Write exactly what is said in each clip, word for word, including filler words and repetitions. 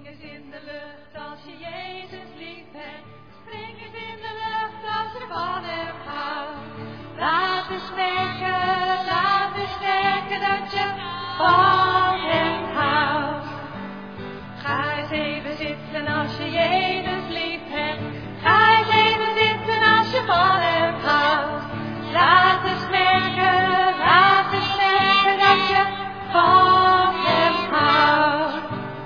eens in de lucht als je Jezus lief hebt. Spring eens in de lucht als je van hem houdt. Laat eens merken, laat eens merken dat je van hem houdt. Ga eens even zitten als je Jezus lief hebt. Ga eens even zitten als je van hem houdt. Laat eens merken, laat eens merken dat je van hem houdt.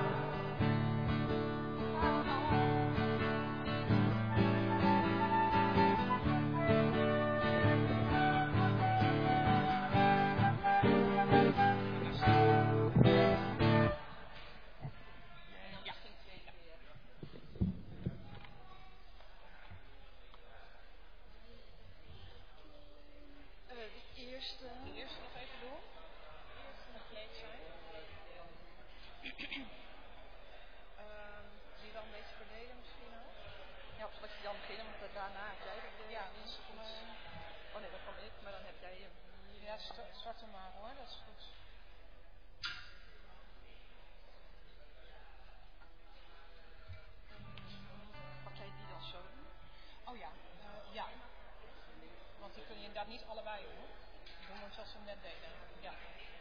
Start hem maar hoor, dat is goed. Pak jij die dan zo doen? Oh ja, uh, ja. Want die kun je inderdaad niet allebei doen. Doen we zoals we hem net deden. Ja.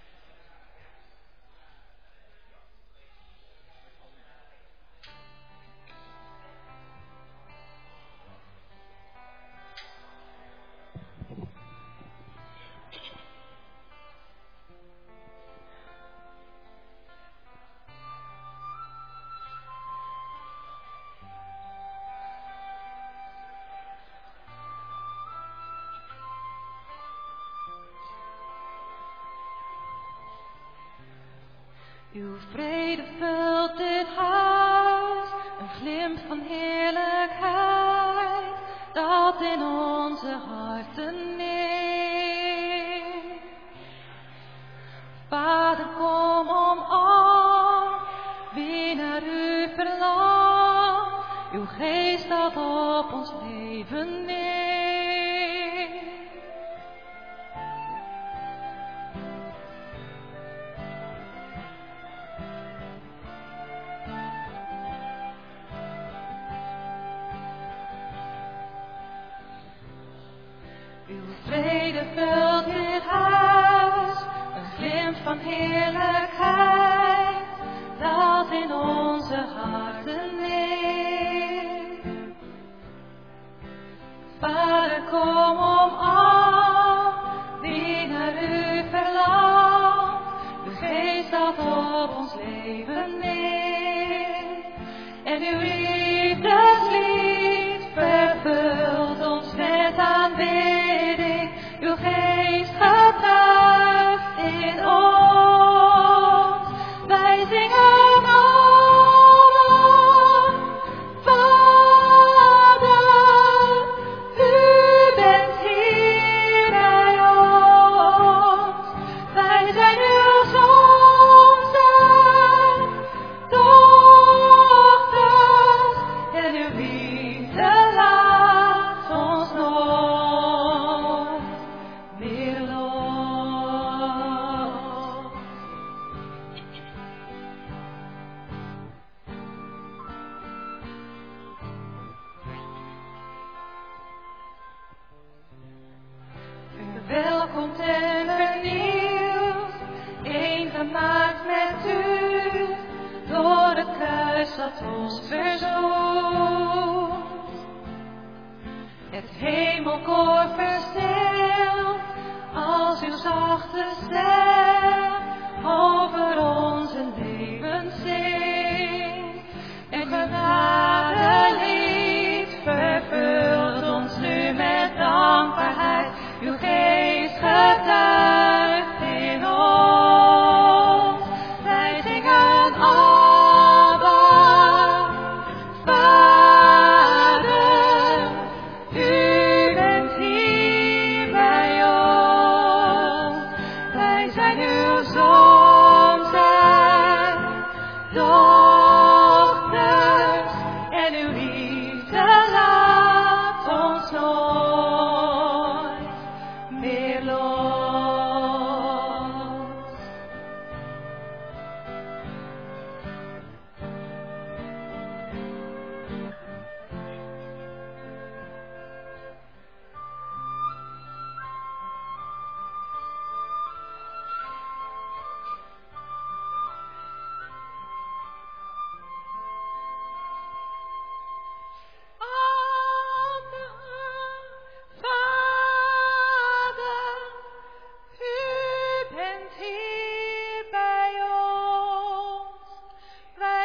Uw vrede vult dit huis, een glimp van heerlijkheid, dat in onze harten neemt. Vader, kom omarm, wie naar u verlangt, uw geest dat op ons leven neemt. Vrede vult dit huis, een glimp van heerlijkheid, dat in onze harten neemt. Vader, kom omarm, wie naar u verlangt, uw geest dat op ons leven neemt. En uw liefdeslied vervult ons met aanbidding. Uw geest getuigt in ons, wij zingen allen, Vader, u bent hier bij ons, wij zijn uw zoons en dochters, en uw liefde laat ons nooit meer los. U welkomt en vernieuwd, één gemaakt met u, door het kruis dat ons verzoent. Het hemelkoor verstilt, als uw zachte stem over onze leven zingt. En genadelied vervult ons nu met dankbaarheid. Uw geest getuigt in ons. Wij zingen Abba, Vader, u bent hier bij ons. Wij zijn uw zoons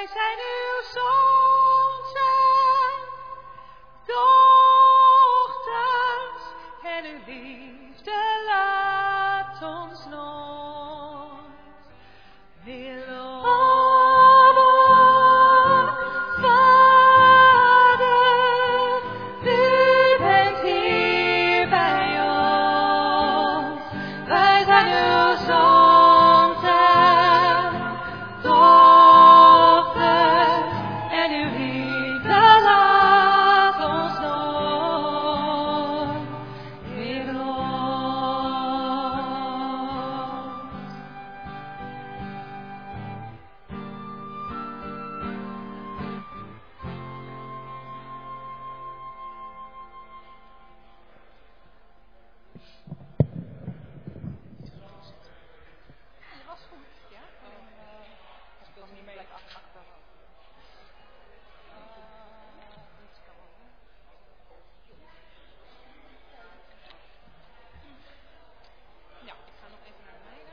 Wij zijn uw zonen, dochters, en uw liefde laat ons nooit meer los. Vader, u bent hier bij ons. Wij zijn uw zonen, dochters, en uw liefde laat ons nooit meer los. Je was goed, ja? Alleen, eh, hij speelt niet mee. Uh, iets kan wel. Ja, ik ga nog even naar de mijne.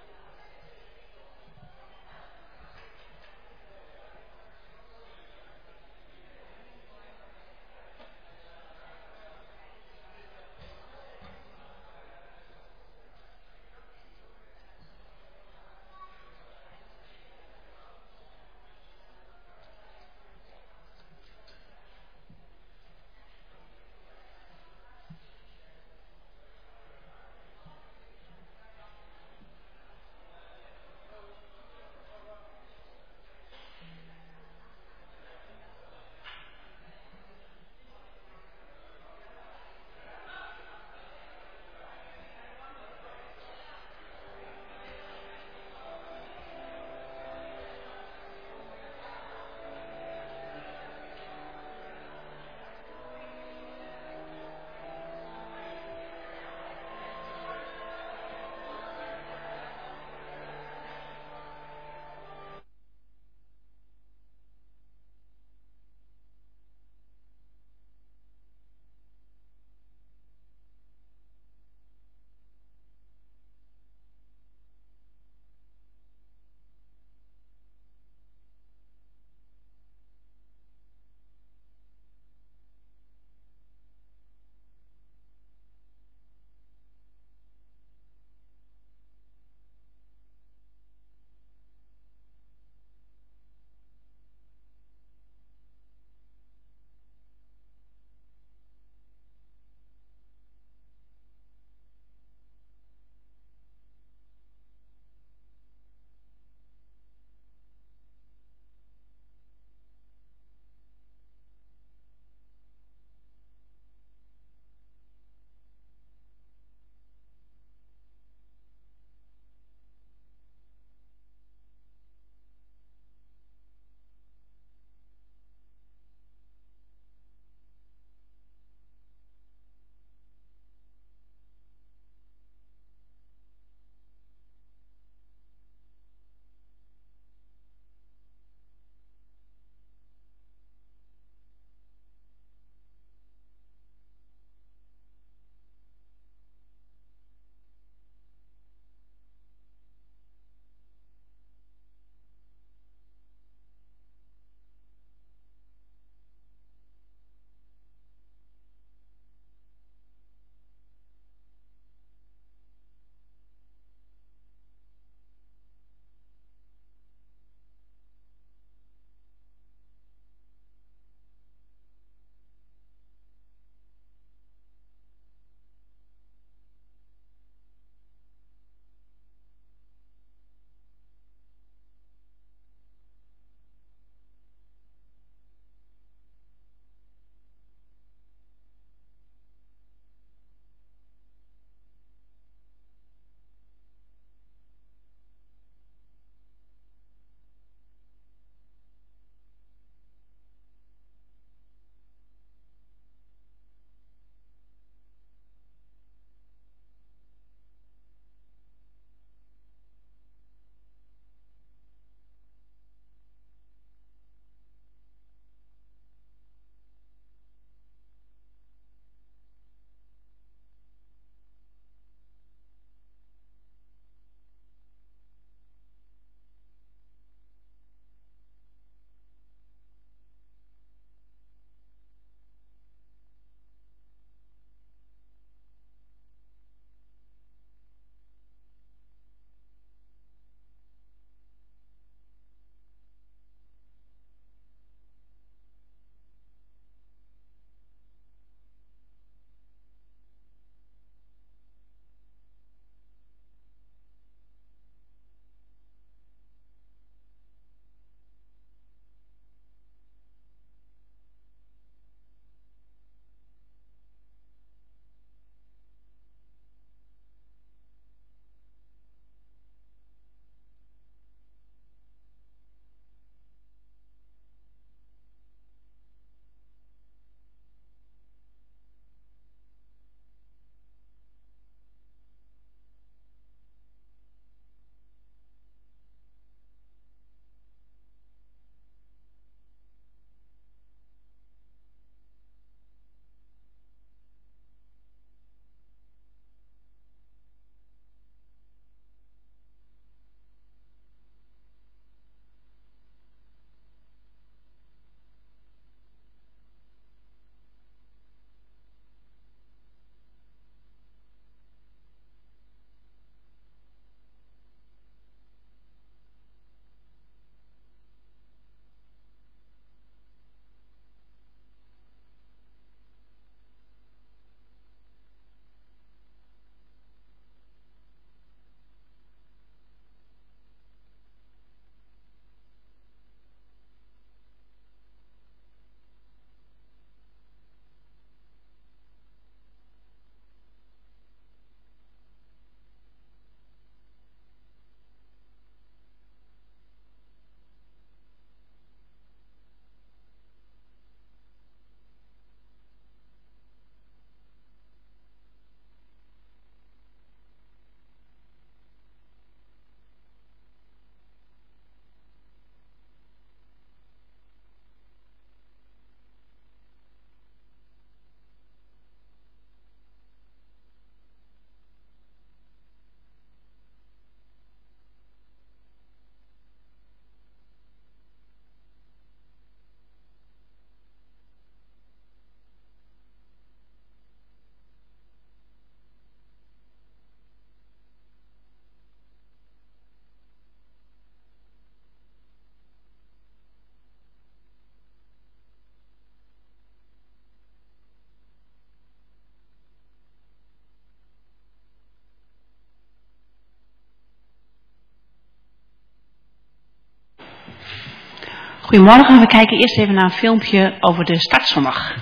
Goedemorgen, we kijken eerst even naar een filmpje over de startzondag.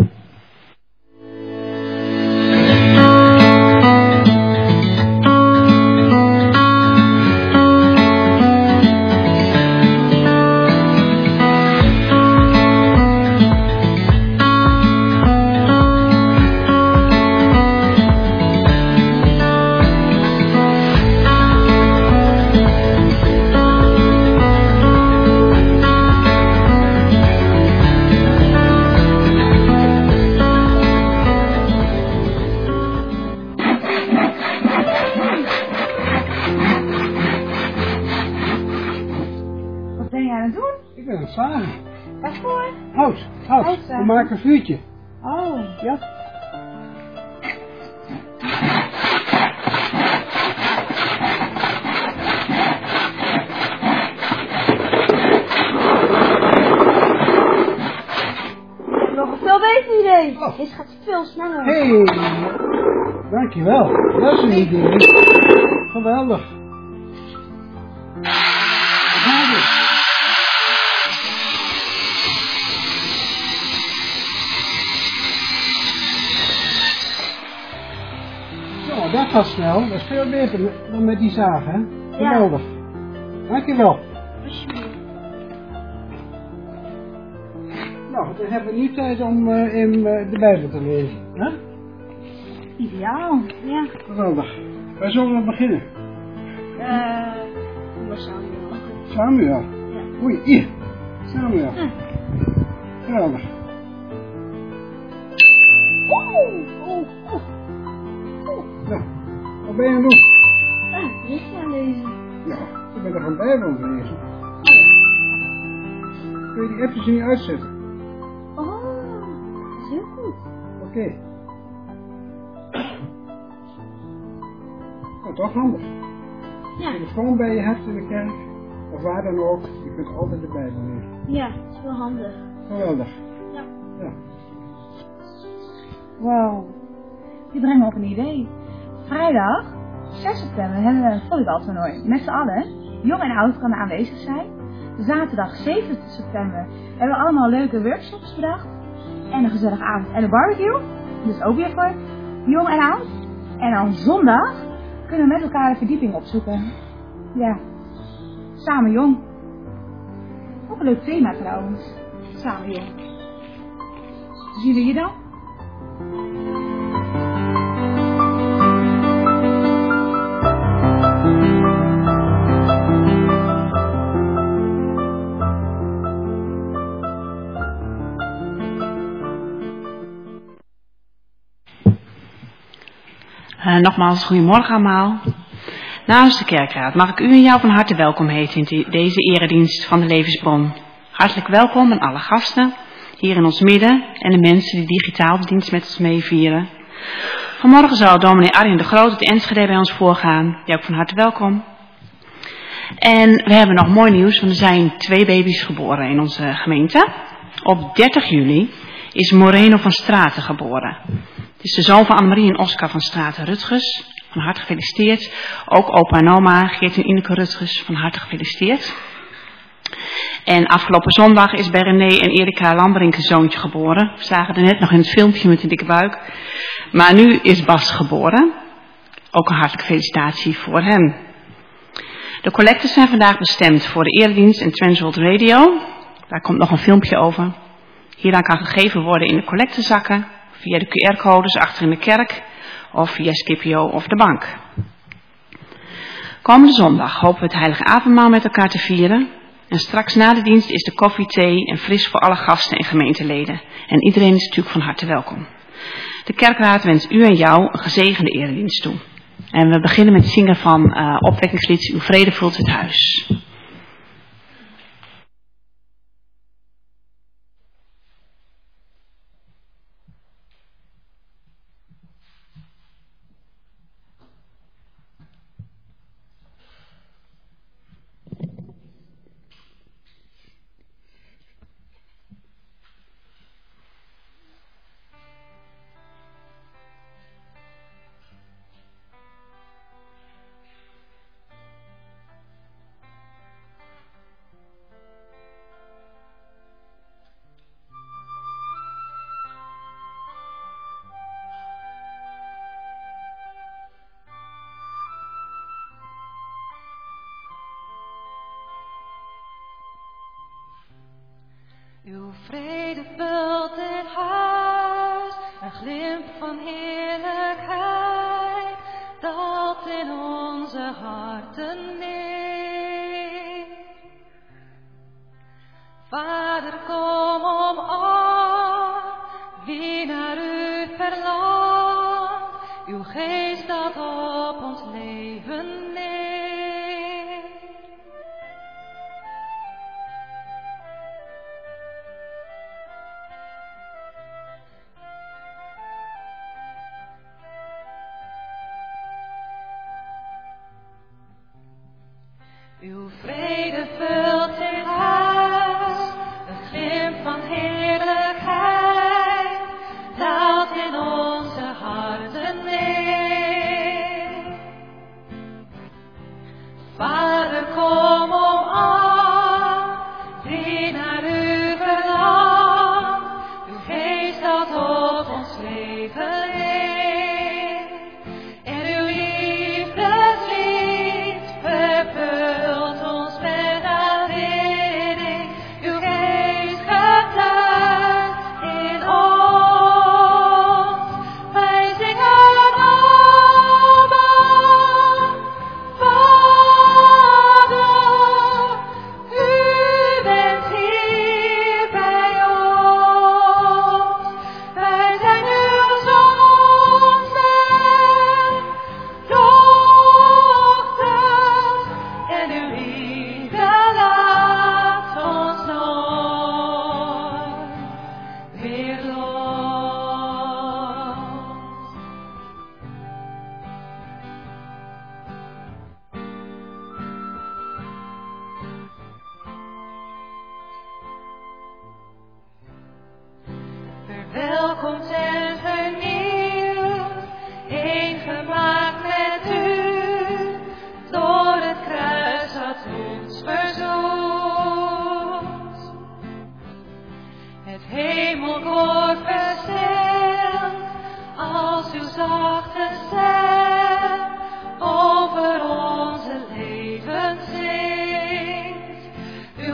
Zagen. Waarvoor? Hout, hout. Hout, We maken een vuurtje. Oh. Ja. Ik heb nog een veel beter idee. Oh. Dit gaat veel sneller. Hé, hey, dankjewel. Dat is een idee. Geweldig. Zo, dat gaat snel. Dat is veel beter dan met die zaag, hè? Geweldig. Ja. Dankjewel. Alsjeblieft. Nou, dan hebben we nu tijd om uh, in uh, de Bijbel te lezen, hè? Ideaal, ja. Geweldig. Waar zullen we beginnen? Eh, uh, Samuel. Samuel? Ja. Oei, hier. Samuel. Hm. Geweldig. Oeh, oeh, oeh. Nou, wat ben je aan het doen? Ah, berichtje aan lezen. Ja, ik ben toch een Bijbel aan het lezen. Oh ja. Kun je die appjes niet uitzetten? Oh, dat is heel goed. Oké. Okay. Nou, toch handig. Ja. Telefoon bij je hebt in de kerk, of waar dan ook, je kunt altijd de Bijbel lezen. Ja, dat is wel handig. Geweldig. Ja. Ja. Wow, die brengt me op een idee. Vrijdag, zes september, hebben we een volleybaltoernooi. Met z'n allen, jong en oud kan aanwezig zijn. Zaterdag, zeven september, hebben we allemaal leuke workshops bedacht. En een gezellige avond en een barbecue. Dus ook weer voor jong en oud. En dan zondag kunnen we met elkaar de verdieping opzoeken. Ja, samen jong. Ook een leuk thema trouwens. Samen jong. Zien jullie je dan? Uh, nogmaals, goedemorgen allemaal. Namens de kerkraad mag ik u en jou van harte welkom heten in die, deze eredienst van de Levensbron. Hartelijk welkom aan alle gasten hier in ons midden en de mensen die digitaal de dienst met ons meevieren. Vanmorgen zal dominee Arjen de Groot het Enschede bij ons voorgaan. Jij ook van harte welkom. En we hebben nog mooi nieuws, want er zijn twee baby's geboren in onze gemeente. Op dertig juli is Moreno van Straten geboren. Het is de zoon van Annemarie en Oscar van Straten-Rutgers. Van harte gefeliciteerd. Ook opa en oma Geert en Ineke Rutgers. Van harte gefeliciteerd. En afgelopen zondag is bij René en Erika Lamberink een zoontje geboren. We zagen er net nog in het filmpje met een dikke buik. Maar nu is Bas geboren. Ook een hartelijke felicitatie voor hem. De collecten zijn vandaag bestemd voor de eredienst en Transworld Radio. Daar komt nog een filmpje over. Hieraan kan gegeven worden in de collectezakken. Via de Q R-codes achter in de kerk. Of via Scipio of de bank. Komende zondag hopen we het heilige avondmaal met elkaar te vieren. En straks na de dienst is de koffie, thee en fris voor alle gasten en gemeenteleden. En iedereen is natuurlijk van harte welkom. De kerkraad wenst u en jou een gezegende eredienst toe. En we beginnen met het zingen van uh, opwekkingslied Uw vrede vult het huis. Uw vrede vult dit huis, een glimp van heerlijkheid daalt in onze harten neer. Vader, kom omarm wie naar u verlangt, uw geest daalt op ons leven neer. Uw vrede vult dit huis, een glimp van heerlijkheid daalt in onze harten neer. Vader, kom omarm wie naar u verlangt, uw geest daalt op ons leven neer. En uw liefdeslied vervult ons met aanbidding, uw geest getuigt in ons. Wij zingen Abba, Vader, u bent hier bij ons. Wij zijn uw zoons en dochters, en uw liefde laat ons nooit weer los. Verwelkomd en vernieuwd, één gemaakt met u, door het kruis dat ons verzoent. Het hemelkoor verstemd, als uw zachte stem over onze leven zingt. Uw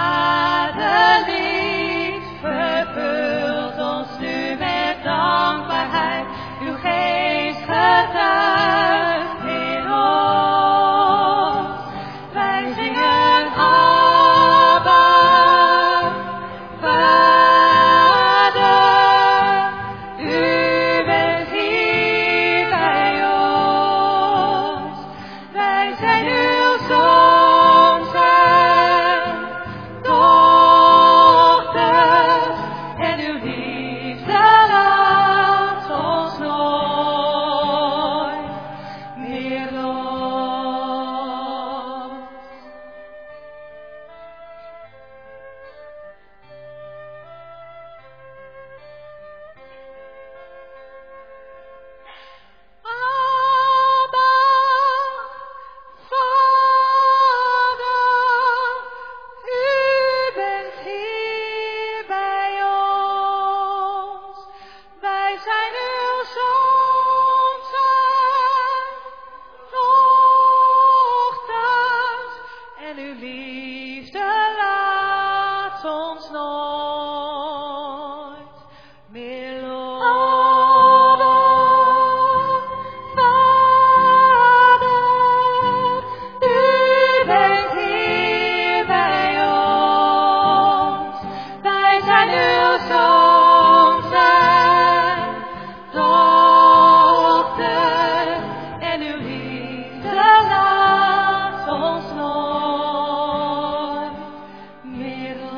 genadelied vervult ons nu met dankbaarheid. Uw geest getuigt in ons. Wij zingen Abba, Vader, u bent hier bij ons. Wij zijn uw zoons en dochters, en uw liefde laat ons nooit meer los. Abba, Vader, u bent hier bij ons. Wij zijn uw zoons en dochters, en uw liefde laat ons nooit meer los. Vader, u bent hier bij ons. Wij zijn uw zoons en dochters, en uw liefde laat ons nooit meer los.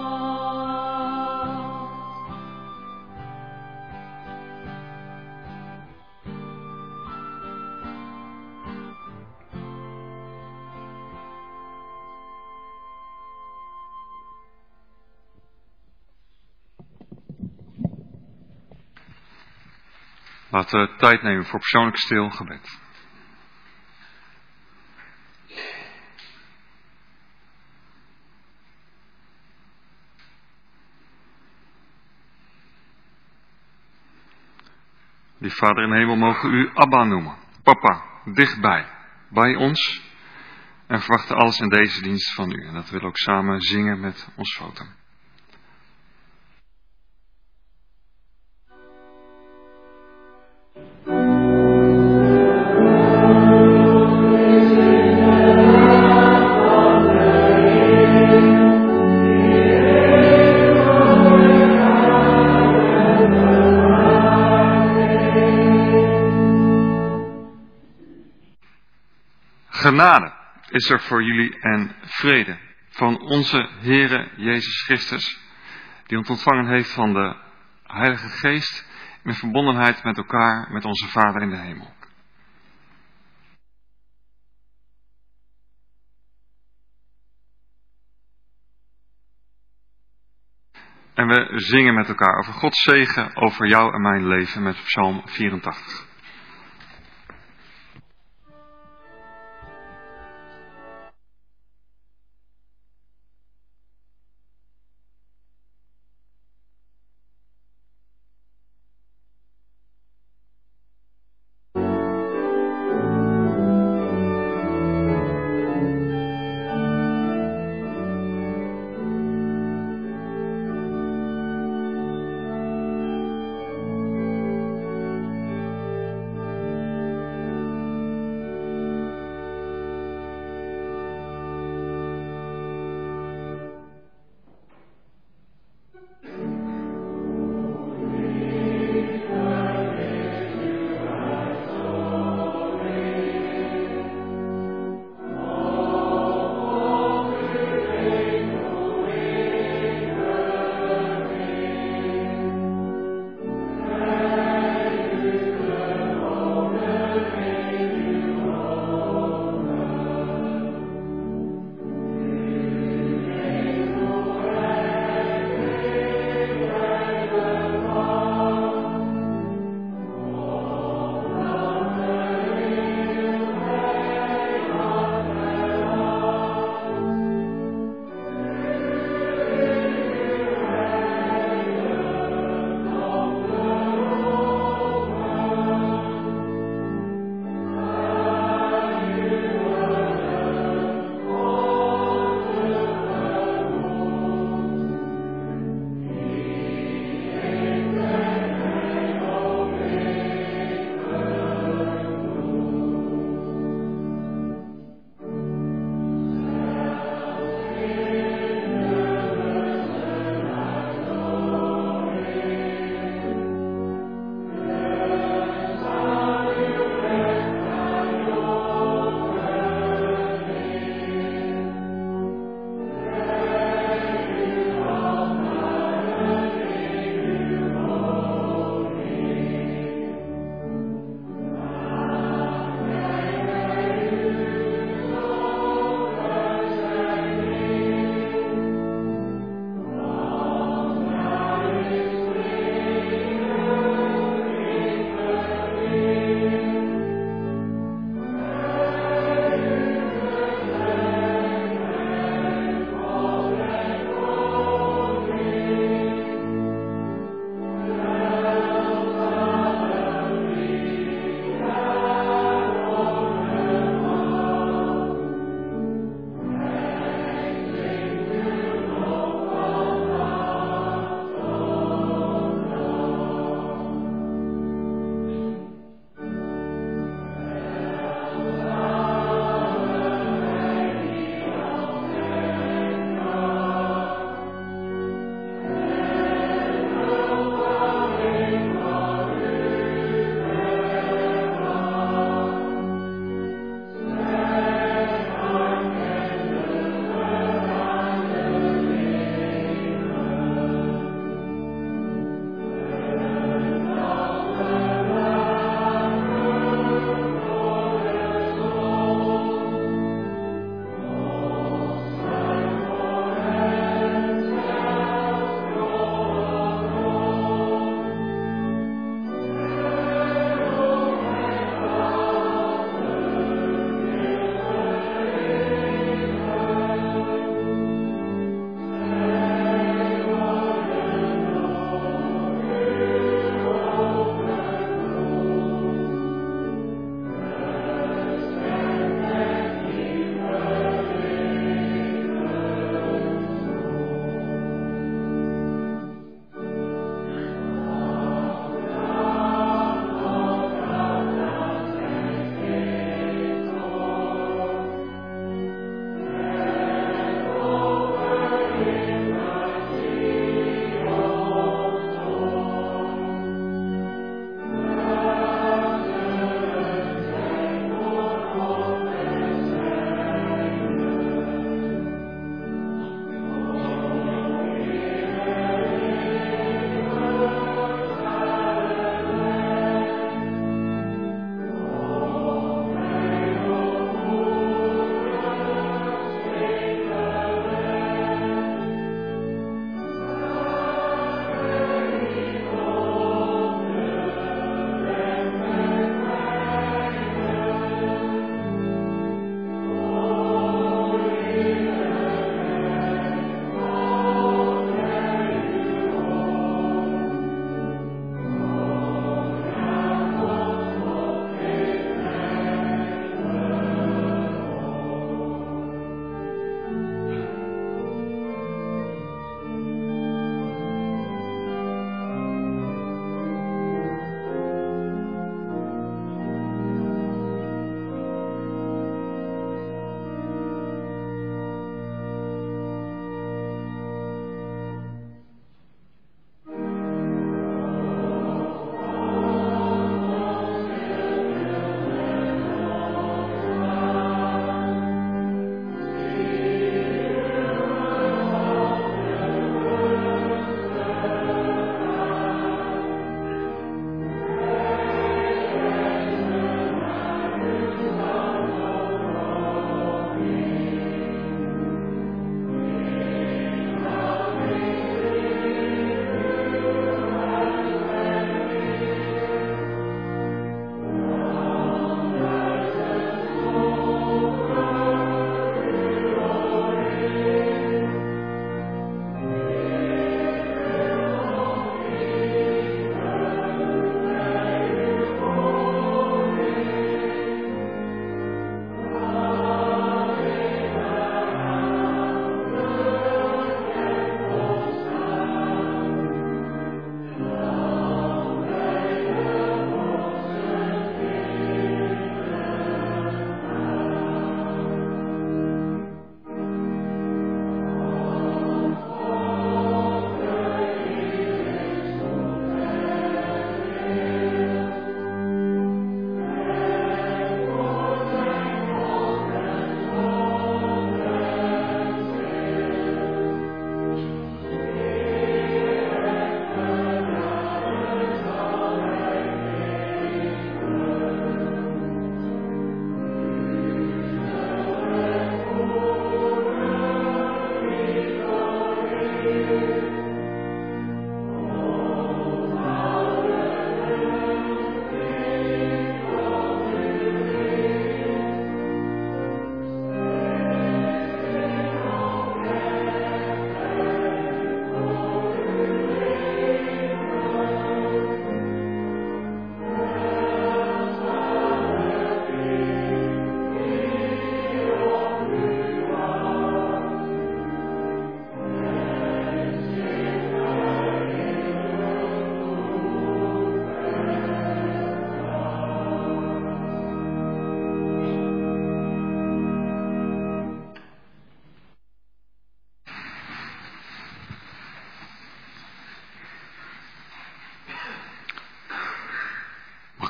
Laten we tijd nemen voor persoonlijk stil gebed. Lief Vader in de hemel, mogen we u Abba noemen. Papa, dichtbij, bij ons. En verwachten alles in deze dienst van u. En dat willen we ook samen zingen met ons foto. Genade is er voor jullie en vrede van onze Heere Jezus Christus, die ons ontvangen heeft van de Heilige Geest in verbondenheid met elkaar, met onze Vader in de hemel. En we zingen met elkaar over Gods zegen over jou en mijn leven met Psalm vierentachtig.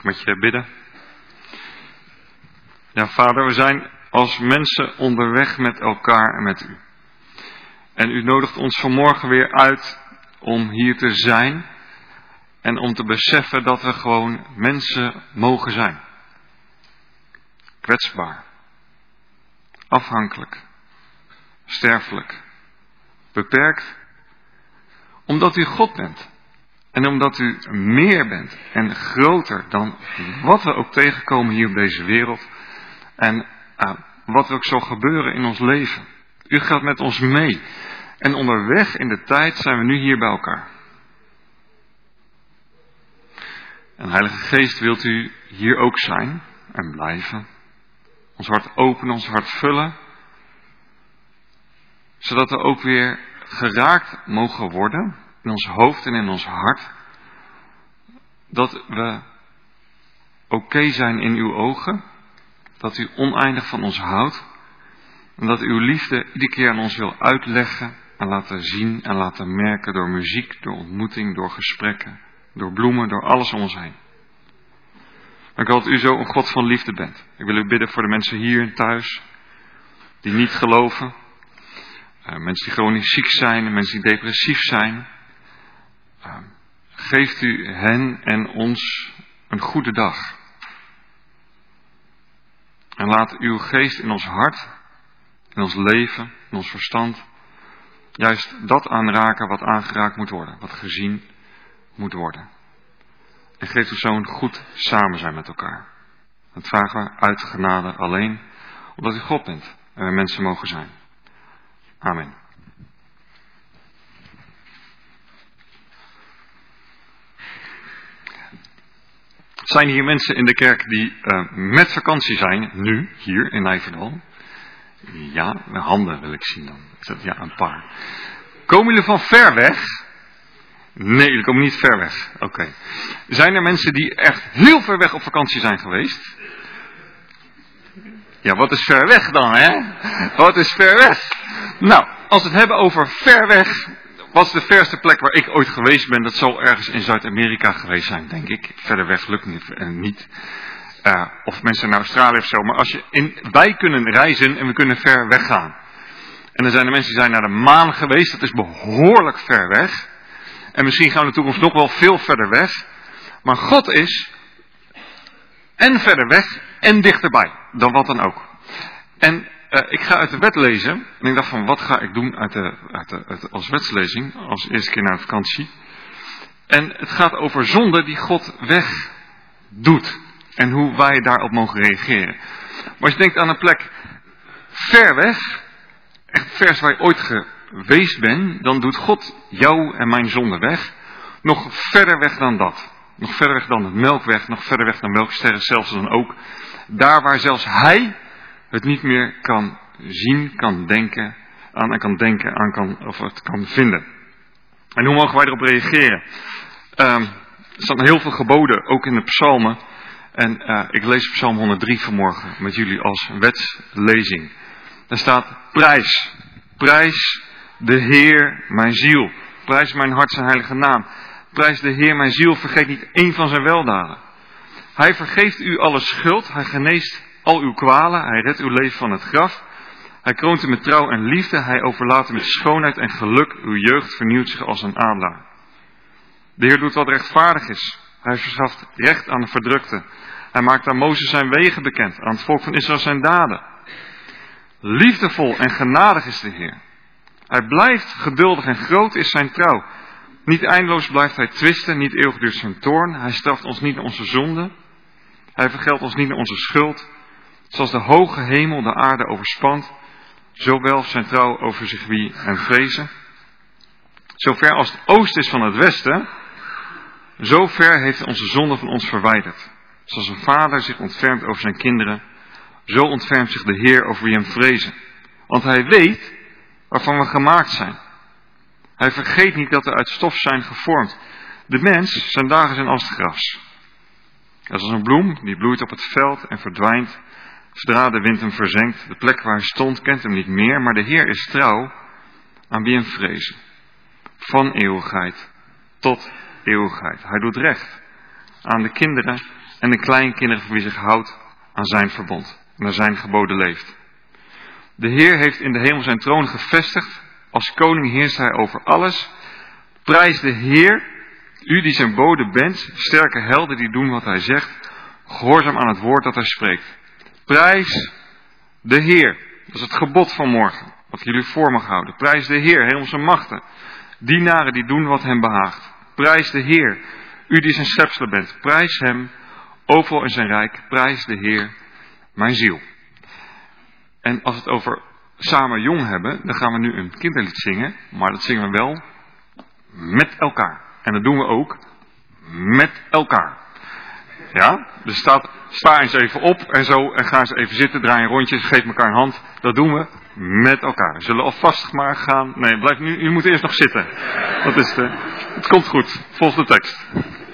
met je bidden. Ja, Vader, we zijn als mensen onderweg met elkaar en met u. En u nodigt ons vanmorgen weer uit om hier te zijn en om te beseffen dat we gewoon mensen mogen zijn. Kwetsbaar, afhankelijk, sterfelijk, beperkt, omdat u God bent. En omdat u meer bent en groter dan wat we ook tegenkomen hier op deze wereld. En uh, wat er ook zal gebeuren in ons leven. U gaat met ons mee. En onderweg in de tijd zijn we nu hier bij elkaar. En Heilige Geest, wilt u hier ook zijn en blijven. Ons hart openen, ons hart vullen. Zodat we ook weer geraakt mogen worden. In ons hoofd en in ons hart. Dat we oké zijn in uw ogen. Dat u oneindig van ons houdt. En dat uw liefde iedere keer aan ons wil uitleggen. En laten zien en laten merken door muziek, door ontmoeting, door gesprekken. Door bloemen, door alles om ons heen. Dank u wel dat u zo een God van liefde bent. Ik wil u bidden voor de mensen hier en thuis. Die niet geloven. Uh, mensen die chronisch ziek zijn. Mensen die depressief zijn. Uh, geeft u hen en ons een goede dag. En laat uw geest in ons hart, in ons leven, in ons verstand, juist dat aanraken wat aangeraakt moet worden, wat gezien moet worden. En geef ons zo'n goed samen zijn met elkaar. Dat vragen we uit genade alleen, omdat u God bent en we mensen mogen zijn. Amen. Zijn hier mensen in de kerk die uh, met vakantie zijn, nu, hier in Nijverdal? Ja, mijn handen wil ik zien dan. Ik zeg, ja, een paar. Komen jullie van ver weg? Nee, jullie komen niet ver weg. Oké. Okay. Zijn er mensen die echt heel ver weg op vakantie zijn geweest? Ja, wat is ver weg dan, hè? Wat is ver weg? Nou, als we het hebben over ver weg, wat is de verste plek waar ik ooit geweest ben? Dat zal ergens in Zuid-Amerika geweest zijn, denk ik. Verder weg lukt niet. En niet. Uh, of mensen naar Australië of zo. Maar als je in, wij kunnen reizen en we kunnen ver weg gaan. En er zijn er mensen die zijn naar de maan geweest. Dat is behoorlijk ver weg. En misschien gaan we in de toekomst nog wel veel verder weg. Maar God is en verder weg en dichterbij. Dan wat dan ook. En uh, ik ga uit de wet lezen. En ik dacht van, wat ga ik doen uit de, uit de, uit de, als wetslezing? Als eerste keer naar de vakantie. En het gaat over zonde die God wegdoet. En hoe wij daarop mogen reageren. Maar als je denkt aan een plek ver weg. Echt vers waar je ooit geweest bent. Dan doet God jou en mijn zonde weg. Nog verder weg dan dat. Nog verder weg dan de melkweg. Nog verder weg dan melksterren. Zelfs dan ook. Daar waar zelfs hij het niet meer kan zien, kan denken. Aan en kan denken, aan kan, of het kan vinden. En hoe mogen wij erop reageren? Um, er staan heel veel geboden. Ook in de psalmen. En uh, ik lees Psalm honderddrie vanmorgen met jullie als wetslezing. Daar staat prijs. Prijs de Heer mijn ziel. Prijs mijn hart zijn heilige naam. Prijs de Heer mijn ziel. Vergeet niet één van zijn weldaden. Hij vergeeft u alle schuld. Hij geneest al uw kwalen. Hij redt uw leven van het graf. Hij kroont u met trouw en liefde. Hij overlaat u met schoonheid en geluk. Uw jeugd vernieuwt zich als een adelaar. De Heer doet wat rechtvaardig is. Hij verschaft recht aan de verdrukte. Hij maakt aan Mozes zijn wegen bekend. Aan het volk van Israël zijn daden. Liefdevol en genadig is de Heer. Hij blijft geduldig en groot is zijn trouw. Niet eindeloos blijft hij twisten. Niet eeuwig duurt zijn toorn. Hij straft ons niet naar onze zonden. Hij vergeldt ons niet naar onze schuld. Zoals de hoge hemel de aarde overspant. Zo welft zijn trouw over zich wie hem vrezen. Zover als het oosten is van het westen. Zo ver heeft hij onze zonde van ons verwijderd. Zoals een vader zich ontfermt over zijn kinderen. Zo ontfermt zich de Heer over wie hem vrezen. Want hij weet waarvan we gemaakt zijn. Hij vergeet niet dat we uit stof zijn gevormd. De mens, zijn dagen zijn als het gras. Hij is als een bloem die bloeit op het veld en verdwijnt. Zodra de wind hem verzengt. De plek waar hij stond kent hem niet meer. Maar de Heer is trouw aan wie hem vrezen. Van eeuwigheid tot eeuwigheid. Hij doet recht aan de kinderen en de kleinkinderen voor wie zich houdt aan zijn verbond en naar zijn geboden leeft. De Heer heeft in de hemel zijn troon gevestigd. Als koning heerst hij over alles. Prijs de Heer, u die zijn bode bent, sterke helden die doen wat hij zegt, gehoorzaam aan het woord dat hij spreekt. Prijs de Heer, dat is het gebod van morgen, wat jullie voor mag houden. Prijs de Heer, hemelse machten, dienaren die doen wat hem behaagt. Prijs de Heer, u die zijn schepselen bent, prijs hem, overal in zijn rijk, prijs de Heer, mijn ziel. En als we het over samen jong hebben, dan gaan we nu een kinderlied zingen, maar dat zingen we wel met elkaar. En dat doen we ook met elkaar. Ja, dus staat, sta eens even op en zo en ga eens even zitten, draai een rondje, geef elkaar een hand. Dat doen we met elkaar. Zullen we alvast maar gaan? Nee, blijf nu, u moet eerst nog zitten. Dat is de, het komt goed, volg de tekst.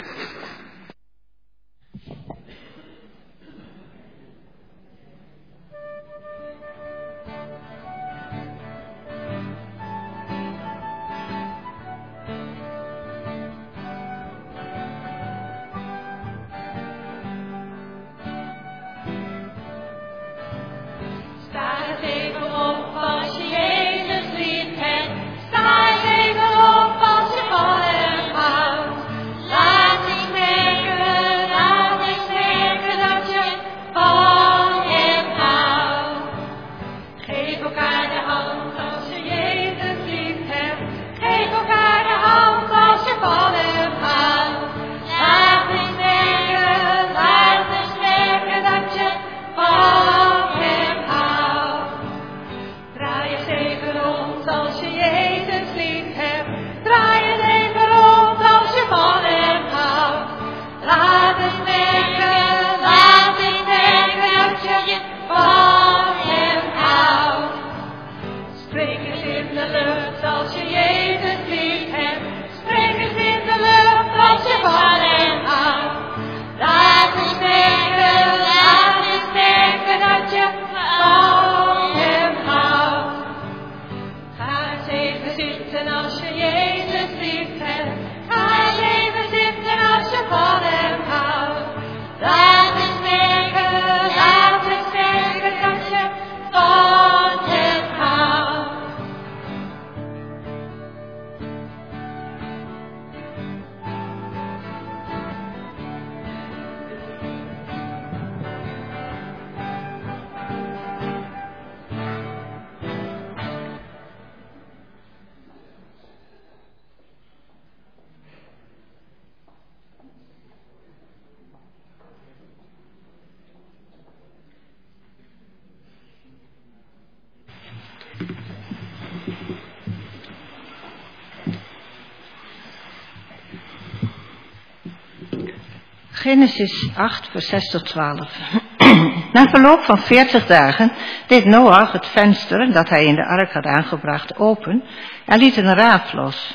Genesis acht, vers zes tot twaalf. Na verloop van veertig dagen deed Noach het venster dat hij in de ark had aangebracht open en liet een raaf los.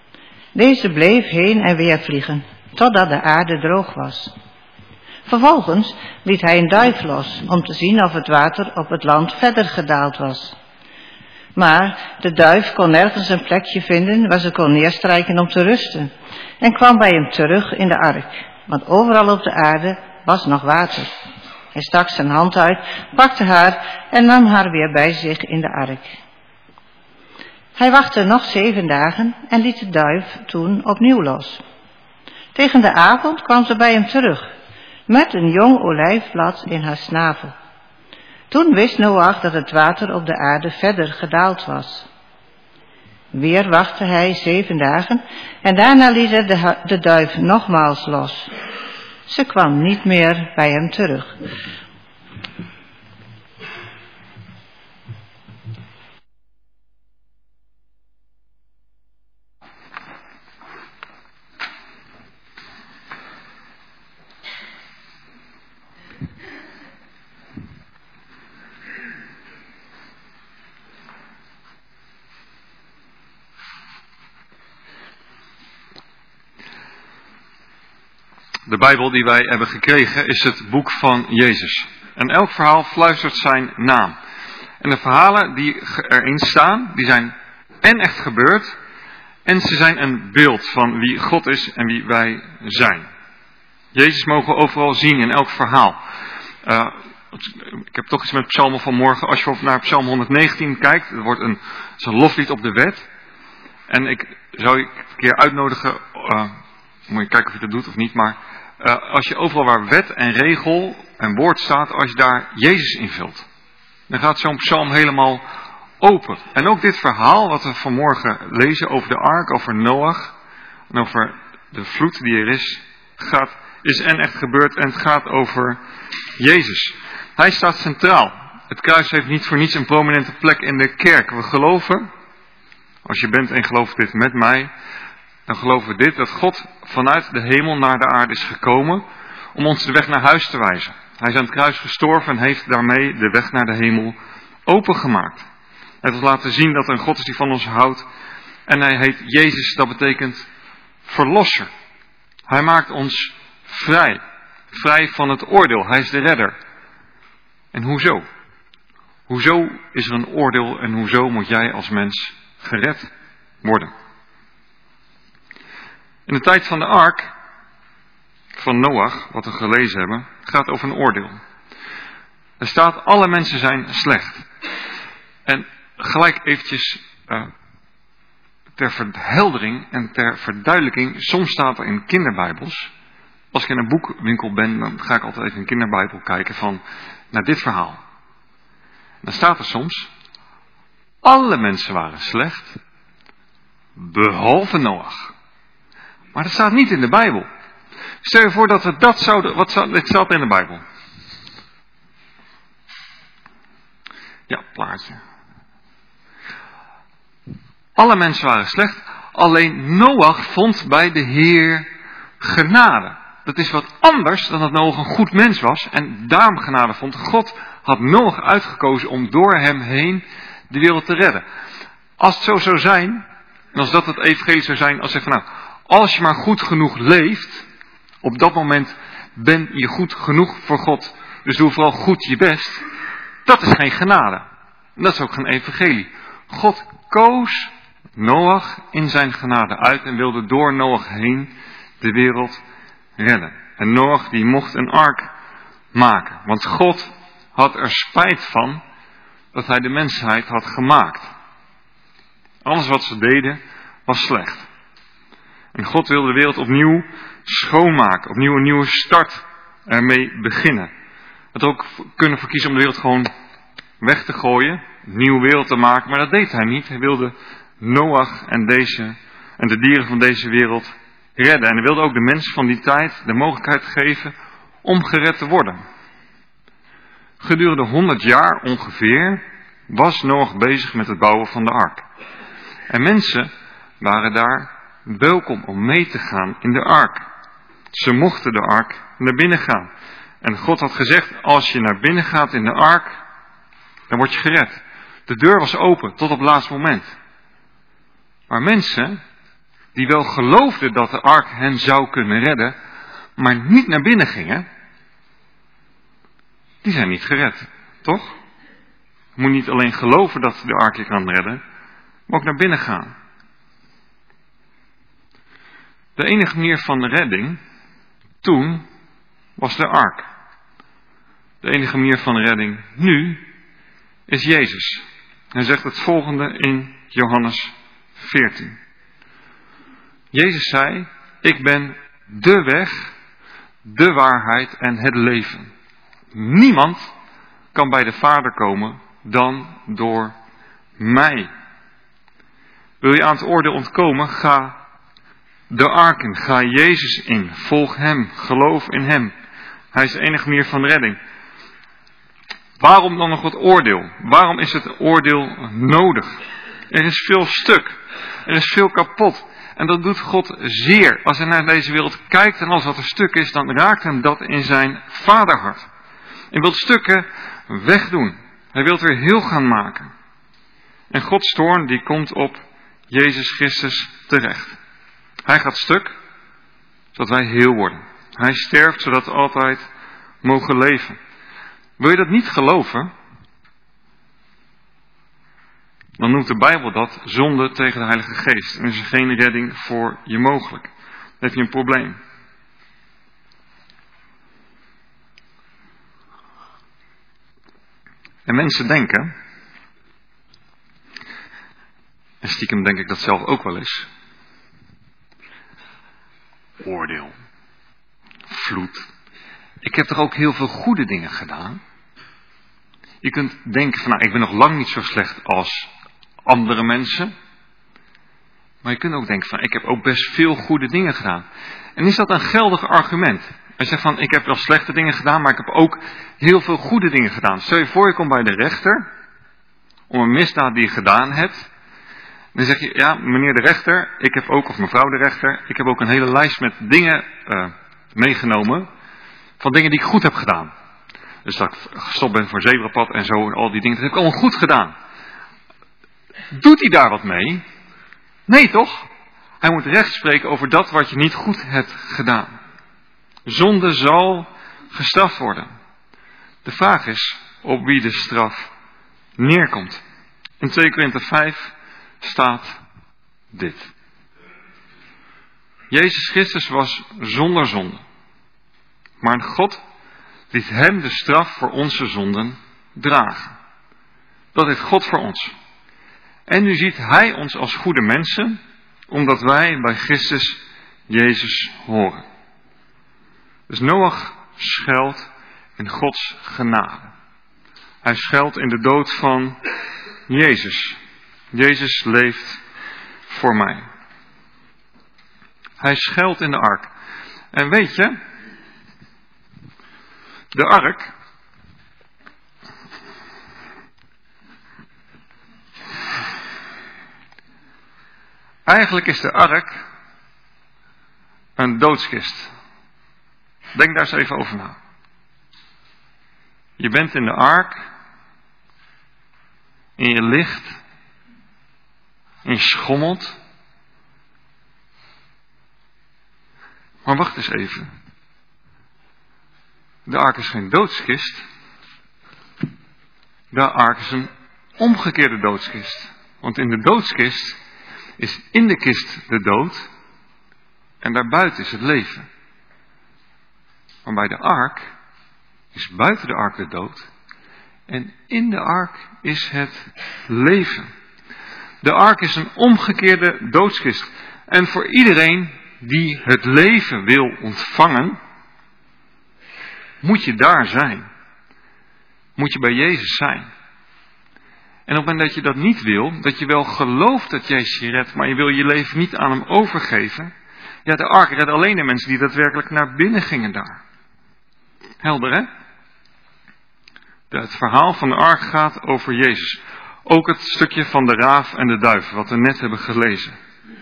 Deze bleef heen en weer vliegen, totdat de aarde droog was. Vervolgens liet hij een duif los, om te zien of het water op het land verder gedaald was. Maar de duif kon nergens een plekje vinden waar ze kon neerstrijken om te rusten, en kwam bij hem terug in de ark, want overal op de aarde was nog water. Hij stak zijn hand uit, pakte haar en nam haar weer bij zich in de ark. Hij wachtte nog zeven dagen en liet de duif toen opnieuw los. Tegen de avond kwam ze bij hem terug, met een jong olijfblad in haar snavel. Toen wist Noach dat het water op de aarde verder gedaald was. Weer wachtte hij zeven dagen en daarna liet hij de, de duif nogmaals los. Ze kwam niet meer bij hem terug. De Bijbel die wij hebben gekregen is het boek van Jezus. En elk verhaal fluistert zijn naam. En de verhalen die erin staan, die zijn en echt gebeurd, en ze zijn een beeld van wie God is en wie wij zijn. Jezus mogen we overal zien in elk verhaal. Uh, ik heb toch iets met psalmen van morgen. Als je naar psalm honderdnegentien kijkt, er wordt een, het is een loflied op de wet. En ik zou je een keer uitnodigen, uh, moet je kijken of je dat doet of niet, maar uh, als je overal waar wet en regel en woord staat, als je daar Jezus invult, dan gaat zo'n psalm helemaal open. En ook dit verhaal wat we vanmorgen lezen over de ark, over Noach en over de vloed die er is, gaat, is en echt gebeurd en het gaat over Jezus. Hij staat centraal. Het kruis heeft niet voor niets een prominente plek in de kerk. We geloven, als je bent en gelooft dit met mij, dan geloven we dit, dat God vanuit de hemel naar de aarde is gekomen om ons de weg naar huis te wijzen. Hij is aan het kruis gestorven en heeft daarmee de weg naar de hemel opengemaakt. Hij heeft ons laten zien dat er een God is die van ons houdt. En hij heet Jezus, dat betekent verlosser. Hij maakt ons vrij. Vrij van het oordeel. Hij is de redder. En hoezo? Hoezo is er een oordeel en hoezo moet jij als mens gered worden? In de tijd van de ark van Noach, wat we gelezen hebben, gaat over een oordeel. Er staat, alle mensen zijn slecht. En gelijk eventjes uh, ter verheldering en ter verduidelijking, soms staat er in kinderbijbels, als ik in een boekwinkel ben, dan ga ik altijd even in een kinderbijbel kijken van, naar dit verhaal. Dan staat er soms, alle mensen waren slecht, behalve Noach. Maar dat staat niet in de Bijbel. Stel je voor dat we dat zouden, wat staat, dit staat in de Bijbel. Ja, plaatje. Alle mensen waren slecht, alleen Noach vond bij de Heer genade. Dat is wat anders dan dat Noach een goed mens was en daarom genade vond. God had Noach uitgekozen om door hem heen de wereld te redden. Als het zo zou zijn, en als dat het evangelie zou zijn, als hij van nou, als je maar goed genoeg leeft, op dat moment ben je goed genoeg voor God. Dus doe vooral goed je best. Dat is geen genade. Dat is ook geen evangelie. God koos Noach in zijn genade uit en wilde door Noach heen de wereld redden. En Noach die mocht een ark maken. Want God had er spijt van dat hij de mensheid had gemaakt. Alles wat ze deden was slecht. En God wilde de wereld opnieuw schoonmaken. Opnieuw een nieuwe start ermee beginnen. Had er ook kunnen verkiezen om de wereld gewoon weg te gooien. Een nieuwe wereld te maken. Maar dat deed hij niet. Hij wilde Noach en, deze, en de dieren van deze wereld redden. En hij wilde ook de mensen van die tijd de mogelijkheid geven om gered te worden. Gedurende honderd jaar ongeveer was Noach bezig met het bouwen van de ark. En mensen waren daar welkom om mee te gaan in de ark. Ze mochten de ark naar binnen gaan. En God had gezegd, als je naar binnen gaat in de ark, dan word je gered. De deur was open tot op het laatste moment. Maar mensen die wel geloofden dat de ark hen zou kunnen redden, maar niet naar binnen gingen, die zijn niet gered. Toch? Je moet niet alleen geloven dat de ark je kan redden, maar ook naar binnen gaan. De enige manier van redding toen was de ark. De enige manier van redding nu is Jezus. Hij zegt het volgende in Johannes veertien. Jezus zei, ik ben de weg, de waarheid en het leven. Niemand kan bij de Vader komen dan door mij. Wil je aan het oordeel ontkomen, ga de ark in, ga Jezus in, volg hem, geloof in hem. Hij is de enige manier van redding. Waarom dan nog het oordeel? Waarom is het oordeel nodig? Er is veel stuk, er is veel kapot. En dat doet God zeer. Als hij naar deze wereld kijkt en alles wat er stuk is, dan raakt hem dat in zijn vaderhart. Hij wil stukken wegdoen. Hij wil het weer heel gaan maken. En Gods toorn die komt op Jezus Christus terecht. Hij gaat stuk, zodat wij heel worden. Hij sterft, zodat we altijd mogen leven. Wil je dat niet geloven? Dan noemt de Bijbel dat zonde tegen de Heilige Geest. En is er geen redding voor je mogelijk. Dan heb je een probleem. En mensen denken, en stiekem denk ik dat zelf ook wel eens, oordeel, vloed. Ik heb toch ook heel veel goede dingen gedaan? Je kunt denken van, nou, ik ben nog lang niet zo slecht als andere mensen. Maar je kunt ook denken van, ik heb ook best veel goede dingen gedaan. En is dat een geldig argument? Hij zegt van, ik heb wel slechte dingen gedaan, maar ik heb ook heel veel goede dingen gedaan. Stel je voor, je komt bij de rechter om een misdaad die je gedaan hebt. Dan zeg je, ja, meneer de rechter, ik heb ook, of mevrouw de rechter, ik heb ook een hele lijst met dingen uh, meegenomen van dingen die ik goed heb gedaan. Dus dat ik gestopt ben voor zebrapad en zo en al die dingen, dat heb ik allemaal goed gedaan. Doet hij daar wat mee? Nee, toch? Hij moet recht spreken over dat wat je niet goed hebt gedaan. Zonde zal gestraft worden. De vraag is op wie de straf neerkomt. In twee Korinthe vijf staat dit. Jezus Christus was zonder zonde. Maar God liet hem de straf voor onze zonden dragen. Dat heeft God voor ons. En nu ziet hij ons als goede mensen, omdat wij bij Christus Jezus horen. Dus Noach schuilt in Gods genade. Hij schuilt in de dood van Jezus. Jezus leeft voor mij. Hij schuilt in de ark. En weet je, de ark, eigenlijk is de ark een doodskist. Denk daar eens even over na. Je bent in de ark en je ligt en je schommelt. Maar wacht eens even. De ark is geen doodskist. De ark is een omgekeerde doodskist. Want in de doodskist is in de kist de dood en daarbuiten is het leven. Maar bij de ark is buiten de ark de dood en in de ark is het leven. De ark is een omgekeerde doodskist. En voor iedereen die het leven wil ontvangen, moet je daar zijn. Moet je bij Jezus zijn. En op het moment dat je dat niet wil, dat je wel gelooft dat Jezus je redt, maar je wil je leven niet aan hem overgeven. Ja, de ark redt alleen de mensen die daadwerkelijk naar binnen gingen daar. Helder, hè? Het verhaal van de ark gaat over Jezus. Ook het stukje van de raaf en de duif, wat we net hebben gelezen.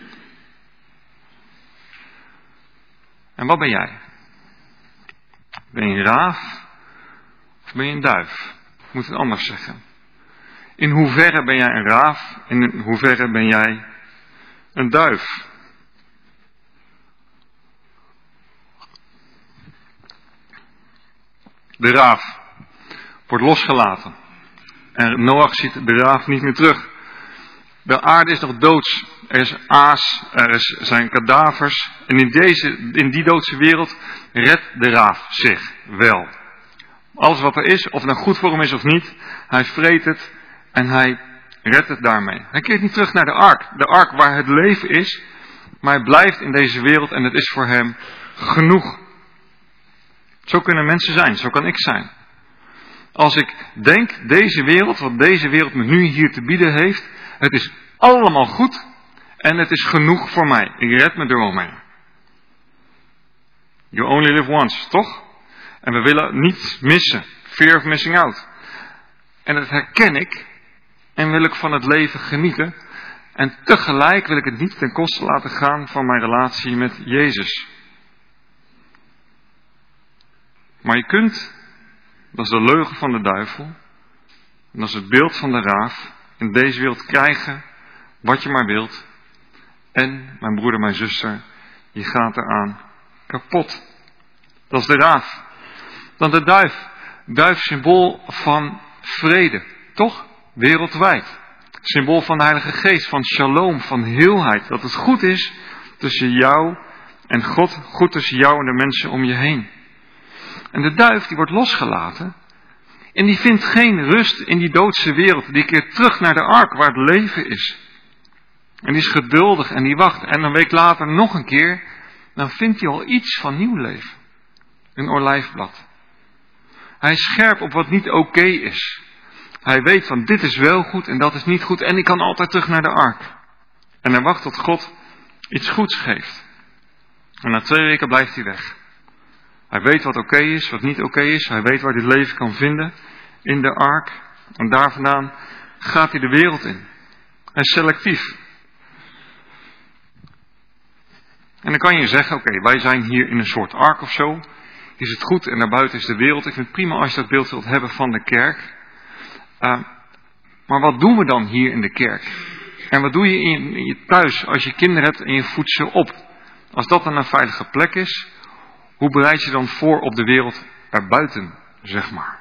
En wat ben jij? Ben je een raaf of ben je een duif? Ik moet het anders zeggen. In hoeverre ben jij een raaf en in hoeverre ben jij een duif? De raaf wordt losgelaten. En Noach ziet de raaf niet meer terug. De aarde is nog doods. Er is aas, er is, zijn kadavers. En in, deze, in die doodse wereld redt de raaf zich wel. Alles wat er is, of het nou goed voor hem is of niet, hij vreet het en hij redt het daarmee. Hij keert niet terug naar de ark. De ark waar het leven is, maar hij blijft in deze wereld en het is voor hem genoeg. Zo kunnen mensen zijn, zo kan ik zijn. Als ik denk, deze wereld, wat deze wereld me nu hier te bieden heeft, het is allemaal goed en het is genoeg voor mij. Ik red me er wel mee. You only live once, toch? En we willen niets missen. Fear of missing out. En dat herken ik en wil ik van het leven genieten. En tegelijk wil ik het niet ten koste laten gaan van mijn relatie met Jezus. Maar je kunt, dat is de leugen van de duivel, en dat is het beeld van de raaf, in deze wereld krijgen wat je maar wilt. En, mijn broeder, mijn zuster, je gaat eraan kapot. Dat is de raaf. Dan de duif. Duif symbool van vrede, toch? Wereldwijd. Symbool van de Heilige Geest, van shalom, van heelheid. Dat het goed is tussen jou en God, goed tussen jou en de mensen om je heen. En de duif die wordt losgelaten En die vindt geen rust in die doodse wereld. Die keert terug naar de ark waar het leven is. En die is geduldig en die wacht. En een week later nog een keer, dan vindt hij al iets van nieuw leven. Een olijfblad. Hij is scherp op wat niet oké is. Hij weet van dit is wel goed en dat is niet goed. En ik kan altijd terug naar de ark. En hij wacht tot God iets goeds geeft. En na twee weken blijft hij weg. Hij weet wat oké is, wat niet oké is. Hij weet waar hij het leven kan vinden in de ark. En daar vandaan gaat hij de wereld in. Hij is selectief. En dan kan je zeggen, oké, okay, wij zijn hier in een soort ark of zo. Is het goed en daarbuiten is de wereld. Ik vind het prima als je dat beeld wilt hebben van de kerk. Uh, maar wat doen we dan hier in de kerk? En wat doe je in, in je thuis als je kinderen hebt en je voedt ze op? Als dat dan een veilige plek is, hoe bereid je dan voor op de wereld erbuiten, zeg maar?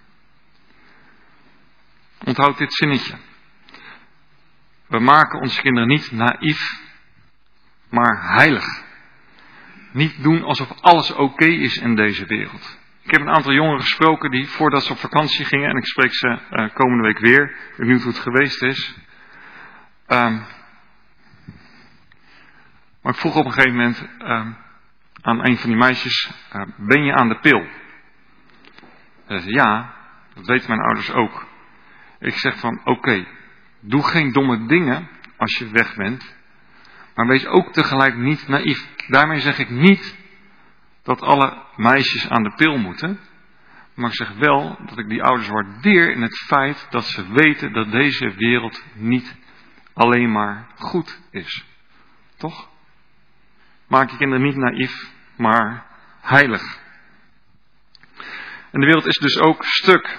Onthoud dit zinnetje. We maken onze kinderen niet naïef, maar heilig. Niet doen alsof alles oké is in deze wereld. Ik heb een aantal jongeren gesproken die voordat ze op vakantie gingen, en ik spreek ze uh, komende week weer, benieuwd hoe het geweest is. Um, maar ik vroeg op een gegeven moment um, aan een van die meisjes, uh, ben je aan de pil? Ze zei, ja, dat weten mijn ouders ook. Ik zeg van, oké, okay, doe geen domme dingen als je weg bent, maar wees ook tegelijk niet naïef. Daarmee zeg ik niet dat alle meisjes aan de pil moeten, maar ik zeg wel dat ik die ouders waardeer in het feit dat ze weten dat deze wereld niet alleen maar goed is. Toch? Maak je kinderen niet naïef, maar heilig. En de wereld is dus ook stuk.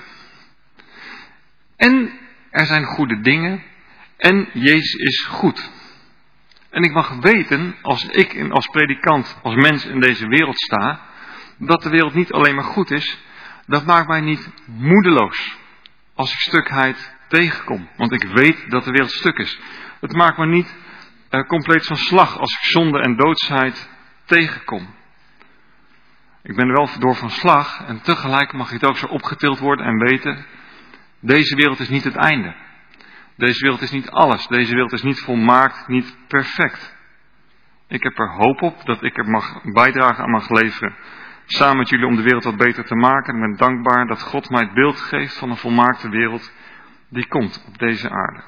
En er zijn goede dingen. En Jezus is goed. En ik mag weten, als ik als predikant, als mens in deze wereld sta, dat de wereld niet alleen maar goed is. Dat maakt mij niet moedeloos als ik stukheid tegenkom. Want ik weet dat de wereld stuk is. Het maakt me niet uh, compleet van slag als ik zonde en doodsheid tegenkom. Ik ben er wel door van slag en tegelijk mag het ook zo opgetild worden en weten, deze wereld is niet het einde. Deze wereld is niet alles. Deze wereld is niet volmaakt, niet perfect. Ik heb er hoop op dat ik er mag bijdragen aan mag leveren. Samen met jullie om de wereld wat beter te maken. En ik ben dankbaar dat God mij het beeld geeft van een volmaakte wereld die komt op deze aarde.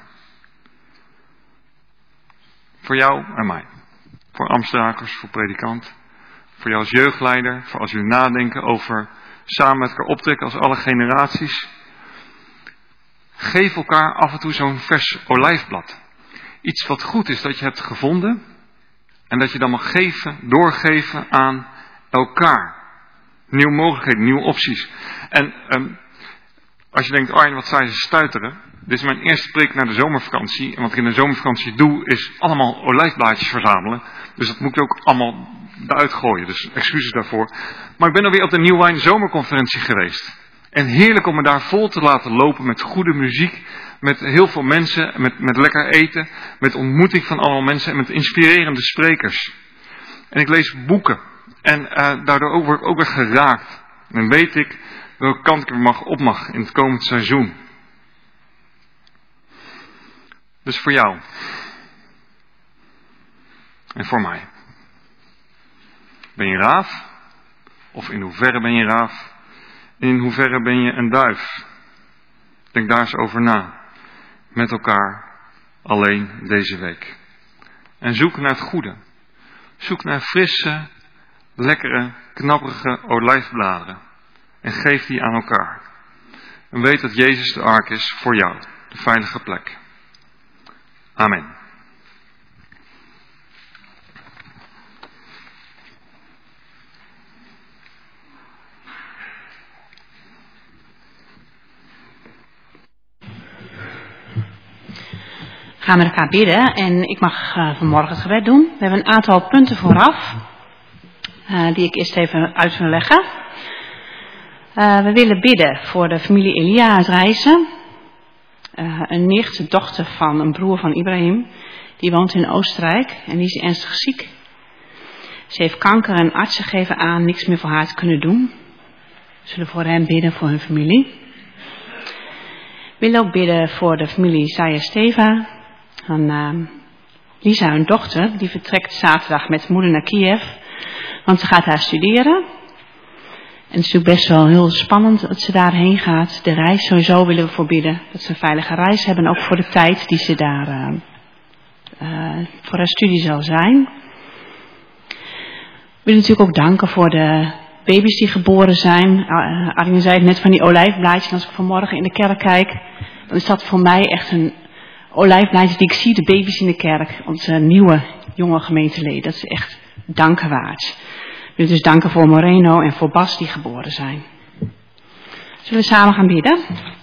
Voor jou en mij. Voor Amsterdakers, voor predikant. Voor jou als jeugdleider. Voor als jullie nadenken over samen met elkaar optrekken als alle generaties. Geef elkaar af en toe zo'n vers olijfblad. Iets wat goed is dat je hebt gevonden. En dat je dan mag geven, doorgeven aan elkaar. Nieuwe mogelijkheden, nieuwe opties. En um, als je denkt, Arjen, wat zijn ze stuiteren. Dit is mijn eerste preek naar de zomervakantie. En wat ik in de zomervakantie doe, is allemaal olijfblaadjes verzamelen. Dus dat moet ik ook allemaal eruit gooien. Dus excuses daarvoor. Maar ik ben alweer op de New Wine zomerconferentie geweest. En heerlijk om me daar vol te laten lopen met goede muziek. Met heel veel mensen, met, met lekker eten. Met ontmoeting van allemaal mensen en met inspirerende sprekers. En ik lees boeken. En uh, daardoor ook, word ik ook weer geraakt. En dan weet ik welke kant ik er mag, op mag in het komend seizoen. Dus voor jou. En voor mij. Ben je raaf? Of in hoeverre ben je raaf? In hoeverre ben je een duif? Denk daar eens over na. Met elkaar. Alleen deze week. En zoek naar het goede. Zoek naar frisse, lekkere, knapperige olijfbladeren. En geef die aan elkaar. En weet dat Jezus de ark is voor jou. De veilige plek. Amen. We gaan met elkaar bidden en ik mag uh, vanmorgen het gebed doen. We hebben een aantal punten vooraf, uh, die ik eerst even uit wil leggen. Uh, we willen bidden voor de familie Elia uit Rijssen. Uh, een nicht, de dochter van een broer van Ibrahim, die woont in Oostenrijk en die is ernstig ziek. Ze heeft kanker en artsen geven aan niks meer voor haar te kunnen doen. We zullen voor hen bidden, voor hun familie. We willen ook bidden voor de familie Isaiah Steva. Van uh, Lisa, hun dochter, die vertrekt zaterdag met moeder naar Kiev. Want ze gaat daar studeren. En het is natuurlijk best wel heel spannend dat ze daarheen gaat. De reis sowieso willen we voor bidden. Dat ze een veilige reis hebben. Ook voor de tijd die ze daar uh, uh, voor haar studie zal zijn. We willen natuurlijk ook danken voor de baby's die geboren zijn. Uh, Arjen zei het net van die olijfblaadjes. En als ik vanmorgen in de kerk kijk, dan is dat voor mij echt een olijfblaadje die ik zie. De baby's in de kerk. Onze nieuwe jonge gemeenteleden. Dat is echt danken waard. We willen dus danken voor Moreno en voor Bas die geboren zijn. Zullen we samen gaan bidden?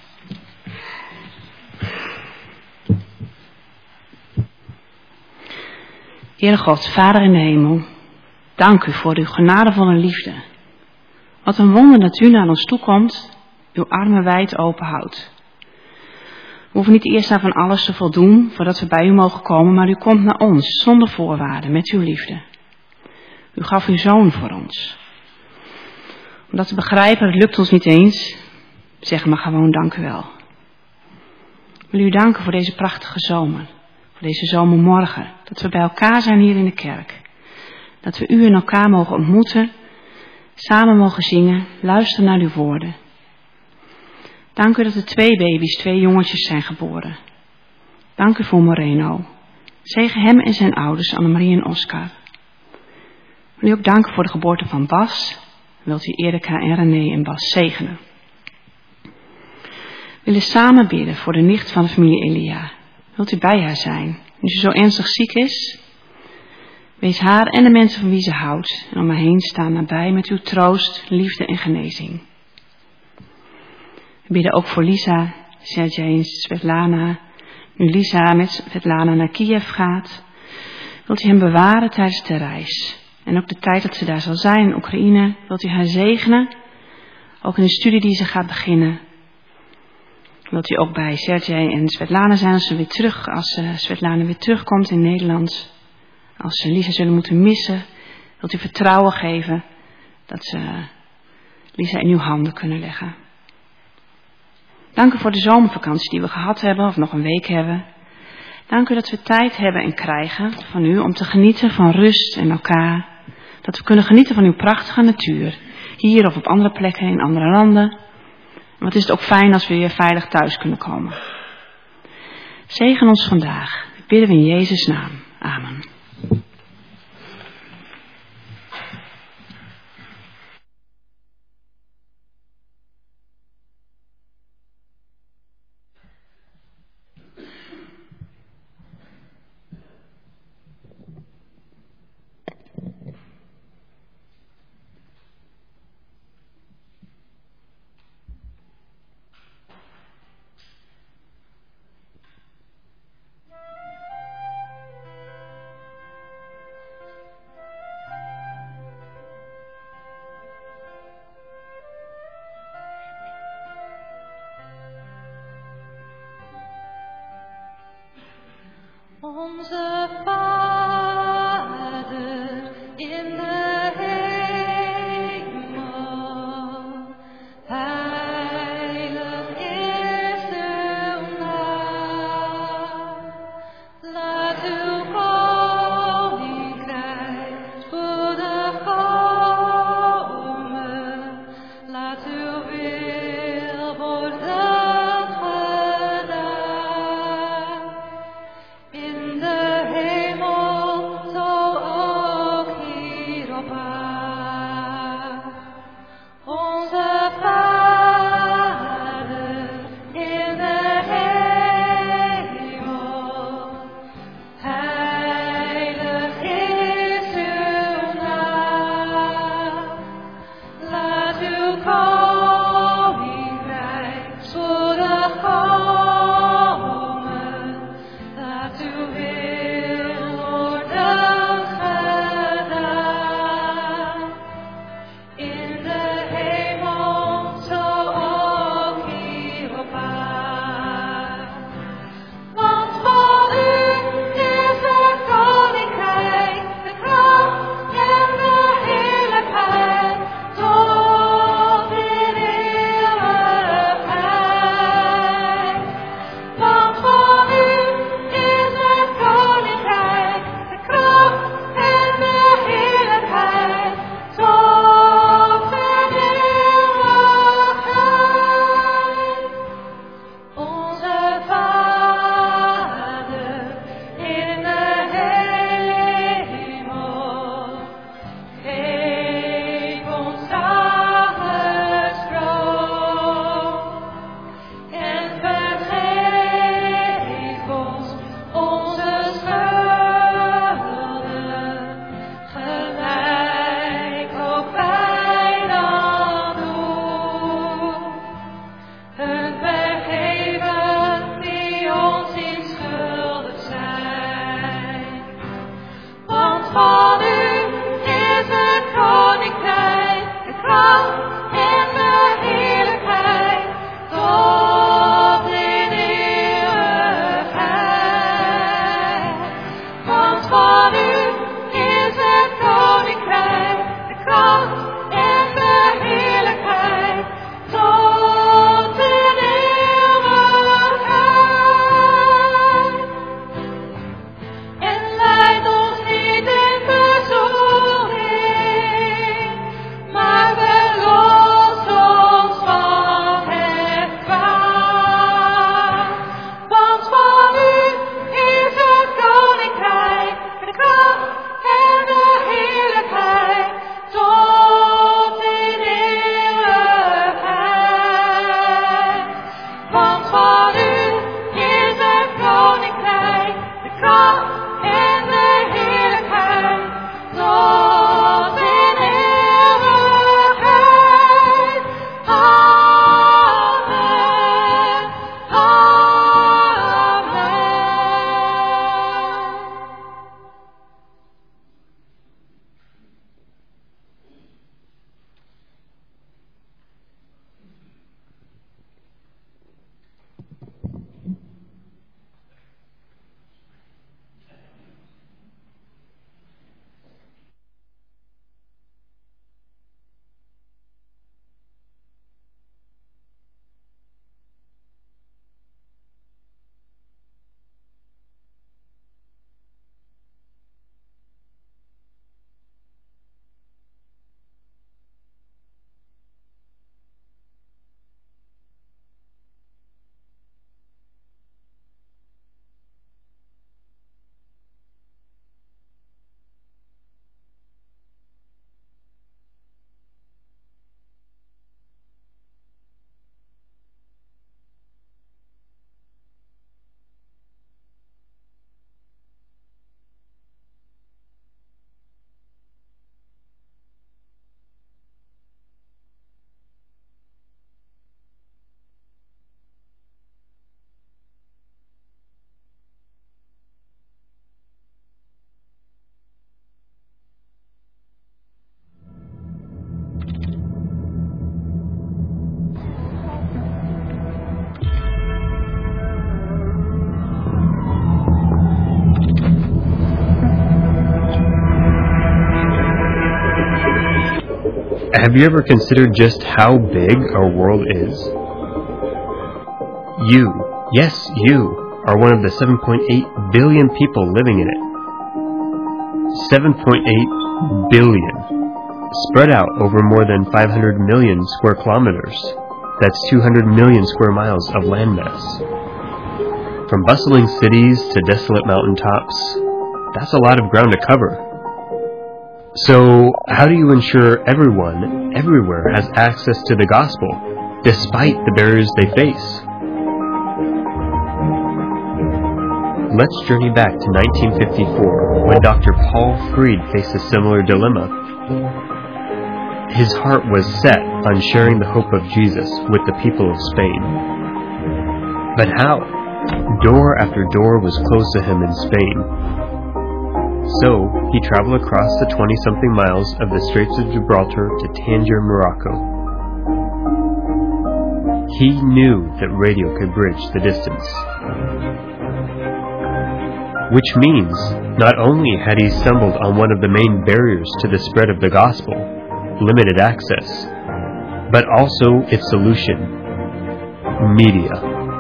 Heere God, Vader in de hemel, dank u voor uw genadevolle liefde. Wat een wonder dat u naar ons toe komt, uw armen wijd open houdt. We hoeven niet eerst aan van alles te voldoen voordat we bij u mogen komen, maar u komt naar ons zonder voorwaarden met uw liefde. U gaf uw zoon voor ons. Om dat te begrijpen, het lukt ons niet eens. Zeg maar gewoon dank u wel. Ik wil u danken voor deze prachtige zomer. Voor deze zomermorgen. Dat we bij elkaar zijn hier in de kerk. Dat we u en elkaar mogen ontmoeten. Samen mogen zingen. Luisteren naar uw woorden. Dank u dat er twee baby's, twee jongetjes zijn geboren. Dank u voor Moreno. Zegen hem en zijn ouders, Annemarie en Oscar. Ik wil u ook danken voor de geboorte van Bas. Wilt u Erika en René en Bas zegenen. We willen samen bidden voor de nicht van de familie Elia. Wilt u bij haar zijn, nu ze zo ernstig ziek is? Wees haar en de mensen van wie ze houdt en om haar heen staan nabij met uw troost, liefde en genezing. We bidden ook voor Lisa, Sergej en Svetlana. Nu Lisa met Svetlana naar Kiev gaat, wilt u hem bewaren tijdens de reis. En ook de tijd dat ze daar zal zijn in Oekraïne, wilt u haar zegenen. Ook in de studie die ze gaat beginnen. Wilt u ook bij Sergej en Svetlana zijn als ze weer terug, als uh, Svetlana weer terugkomt in Nederland. Als ze Lisa zullen moeten missen, wilt u vertrouwen geven dat ze uh, Lisa in uw handen kunnen leggen. Dank u voor de zomervakantie die we gehad hebben of nog een week hebben. Dank u dat we tijd hebben en krijgen van u om te genieten van rust en elkaar. Dat we kunnen genieten van uw prachtige natuur. Hier of op andere plekken in andere landen. En wat is het ook fijn als we weer veilig thuis kunnen komen. Zegen ons vandaag. Dat bidden we in Jezus' naam. Amen. Onze Vader in de hemel, heilig is uw naam. Laat uw koninkrijk spoedig komen, laat uw wil worden in de hemel, zo ook hier Have you ever considered just how big our world is? You, yes, you, are one of the seven point eight billion people living in it. seven point eight billion, spread out over more than five hundred million square kilometers. That's two hundred million square miles of landmass. From bustling cities to desolate mountaintops, that's a lot of ground to cover. So, how do you ensure everyone, everywhere, has access to the gospel, despite the barriers they face? Let's journey back to nineteen fifty-four, when Doctor Paul Freed faced a similar dilemma. His heart was set on sharing the hope of Jesus with the people of Spain. But how? Door after door was closed to him in Spain. So, he traveled across the twenty-something miles of the Straits of Gibraltar to Tangier, Morocco. He knew that radio could bridge the distance. Which means, not only had he stumbled on one of the main barriers to the spread of the gospel, limited access, but also its solution, media.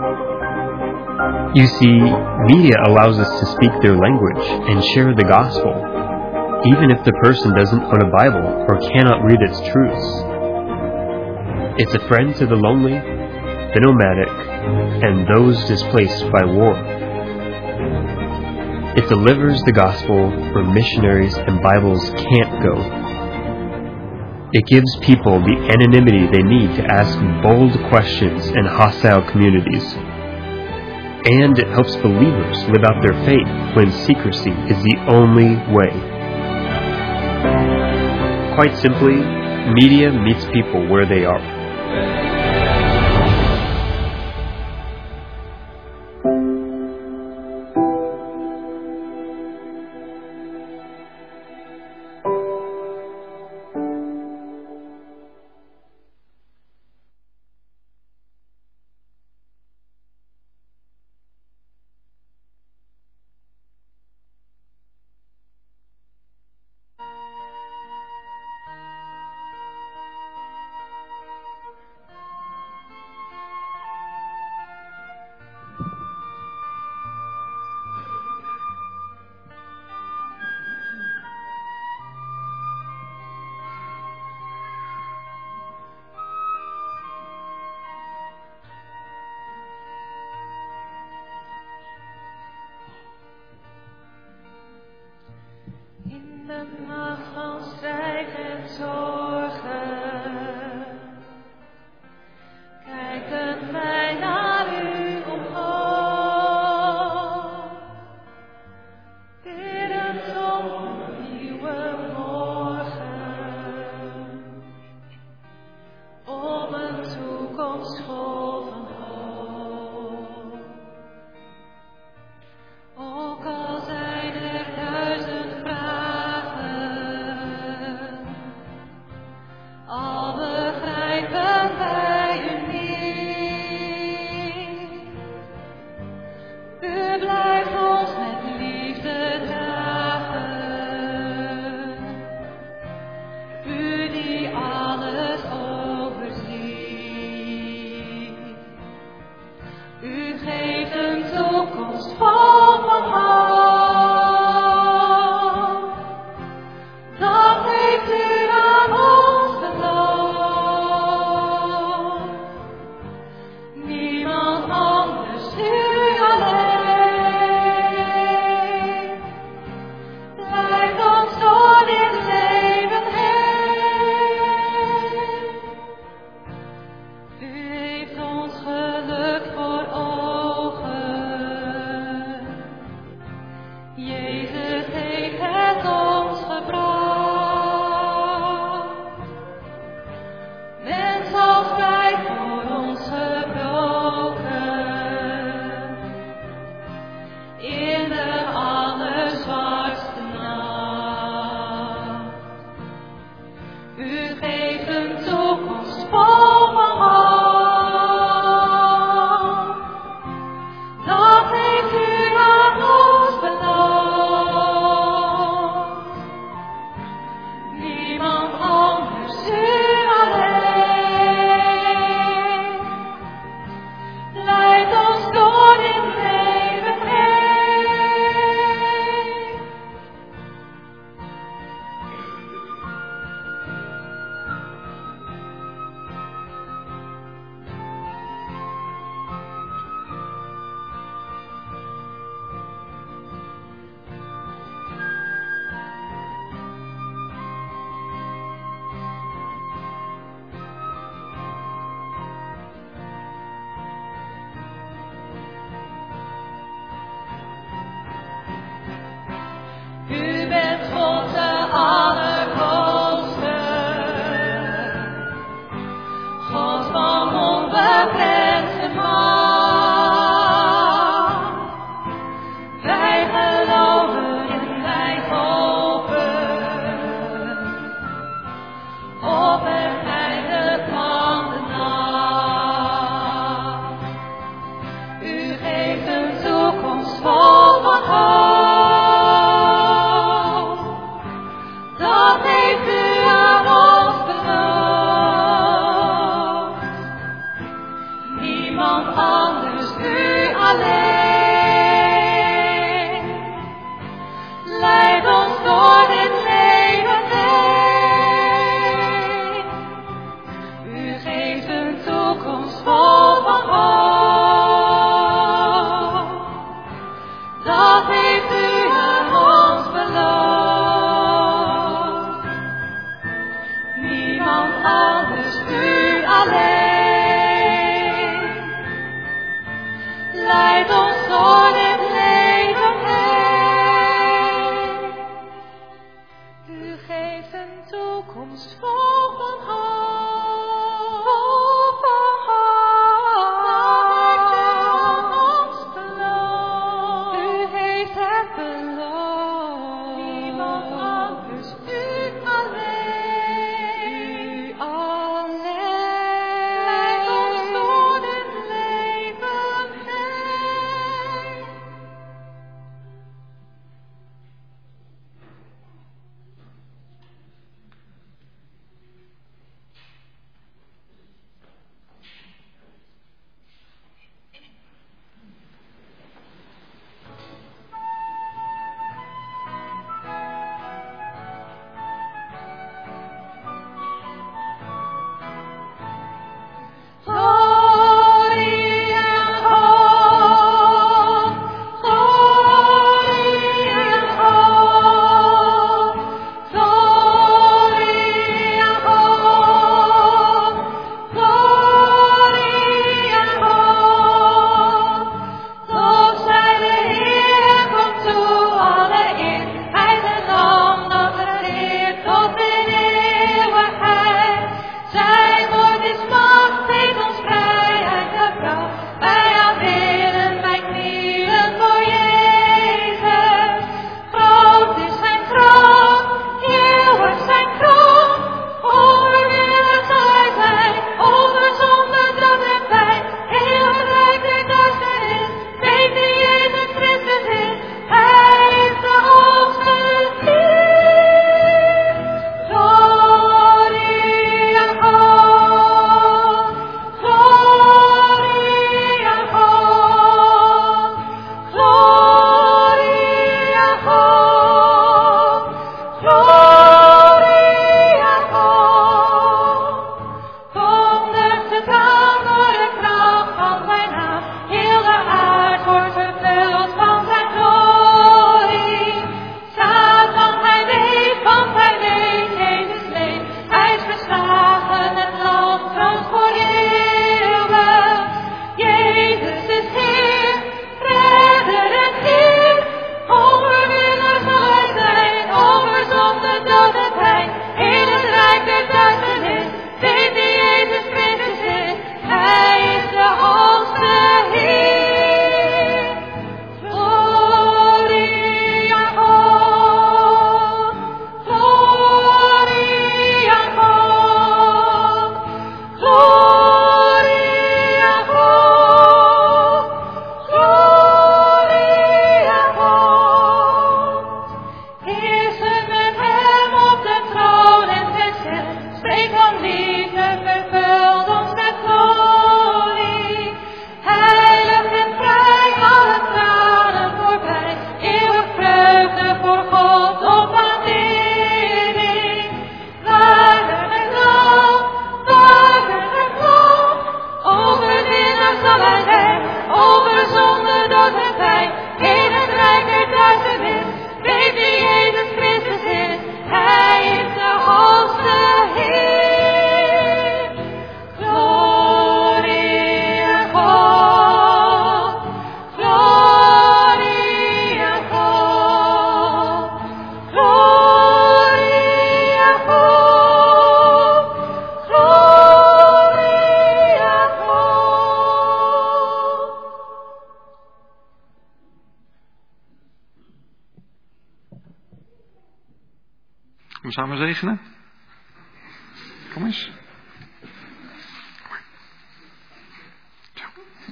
You see, media allows us to speak their language and share the gospel, even if the person doesn't own a Bible or cannot read its truths. It's a friend to the lonely, the nomadic, and those displaced by war. It delivers the gospel where missionaries and Bibles can't go. It gives people the anonymity they need to ask bold questions in hostile communities. And it helps believers live out their faith when secrecy is the only way. Quite simply, media meets people where they are. In de nacht van strijd en zorgen, kijken wij naar u omhoog. Bidden om een nieuwe morgen, om een toekomst vol van hoop. Ook al zijn er duizend vragen, een toekomst vol van hoop, vol van hoop. Dat heeft u aan ons beloofd. U heeft het beloofd. Niemand anders, u alleen. U alleen. Leidt ons door dit leven heen. Glorie en hoop, glorie en hoop, glorie en hoop, glorie en hoop. Lof zij de Heer, komt toe alle eer. Hij is het lam dat regeert tot in eeuwigheid. Zijn woord is macht, heeft ons vrijheid gebracht. Wij aanbidden, wij knielen voor Jezus. Groot is zijn troon, eeuwig zijn kroon. Overwinnaar zal hij zijn, over zonde, dood en pijn. Eeuwig rijk der duisternis, weet wie Jezus Christus is. Hij is de hoogste Heer. Glorie en hoop, glorie en hoop, glorie en hoop, glorie en hoop. Wondert het aan door de kracht van zijn naam. Heel de aard wordt vervuld van zijn glorie. Satan, hij weet, want hij weet, Jezus leeft. Hij is verslagen, het lam troont voor eeuwig. Jezus is Heer, redder en Heer. Overwinnaar zal hij zijn, over zonde, dood en pijn. In het rijk der duisternis, weet wie Jezus Christus is. Hij is de hoogste Heer. Glorie en hoop, glorie en hoop, glorie en hoop, glorie en hoop. Heersen met hem op de troon en gezet, spreek van liefde, vervult ons met glorie. Heilig en vrij, alle tranen voorbij, eeuwig vreugde voor God op aanbidding. Waardig en lof, waardig en lof, overwinnaar zal hij zijn, over zonde, dood en pijn. In het rijk der duisternis, weet wie Jezus Christus is. Hij is de hoogste Heer. Glorie en hoop, glorie en hoop, glorie en hoop, glorie en hoop. Zullen we samen zegenen? Kom eens. Zo.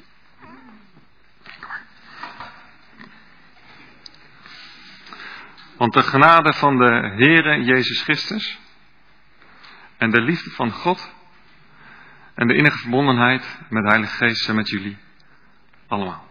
Want de genade van de Heere Jezus Christus en de liefde van God en de innige verbondenheid met de Heilige Geest zijn met jullie allemaal.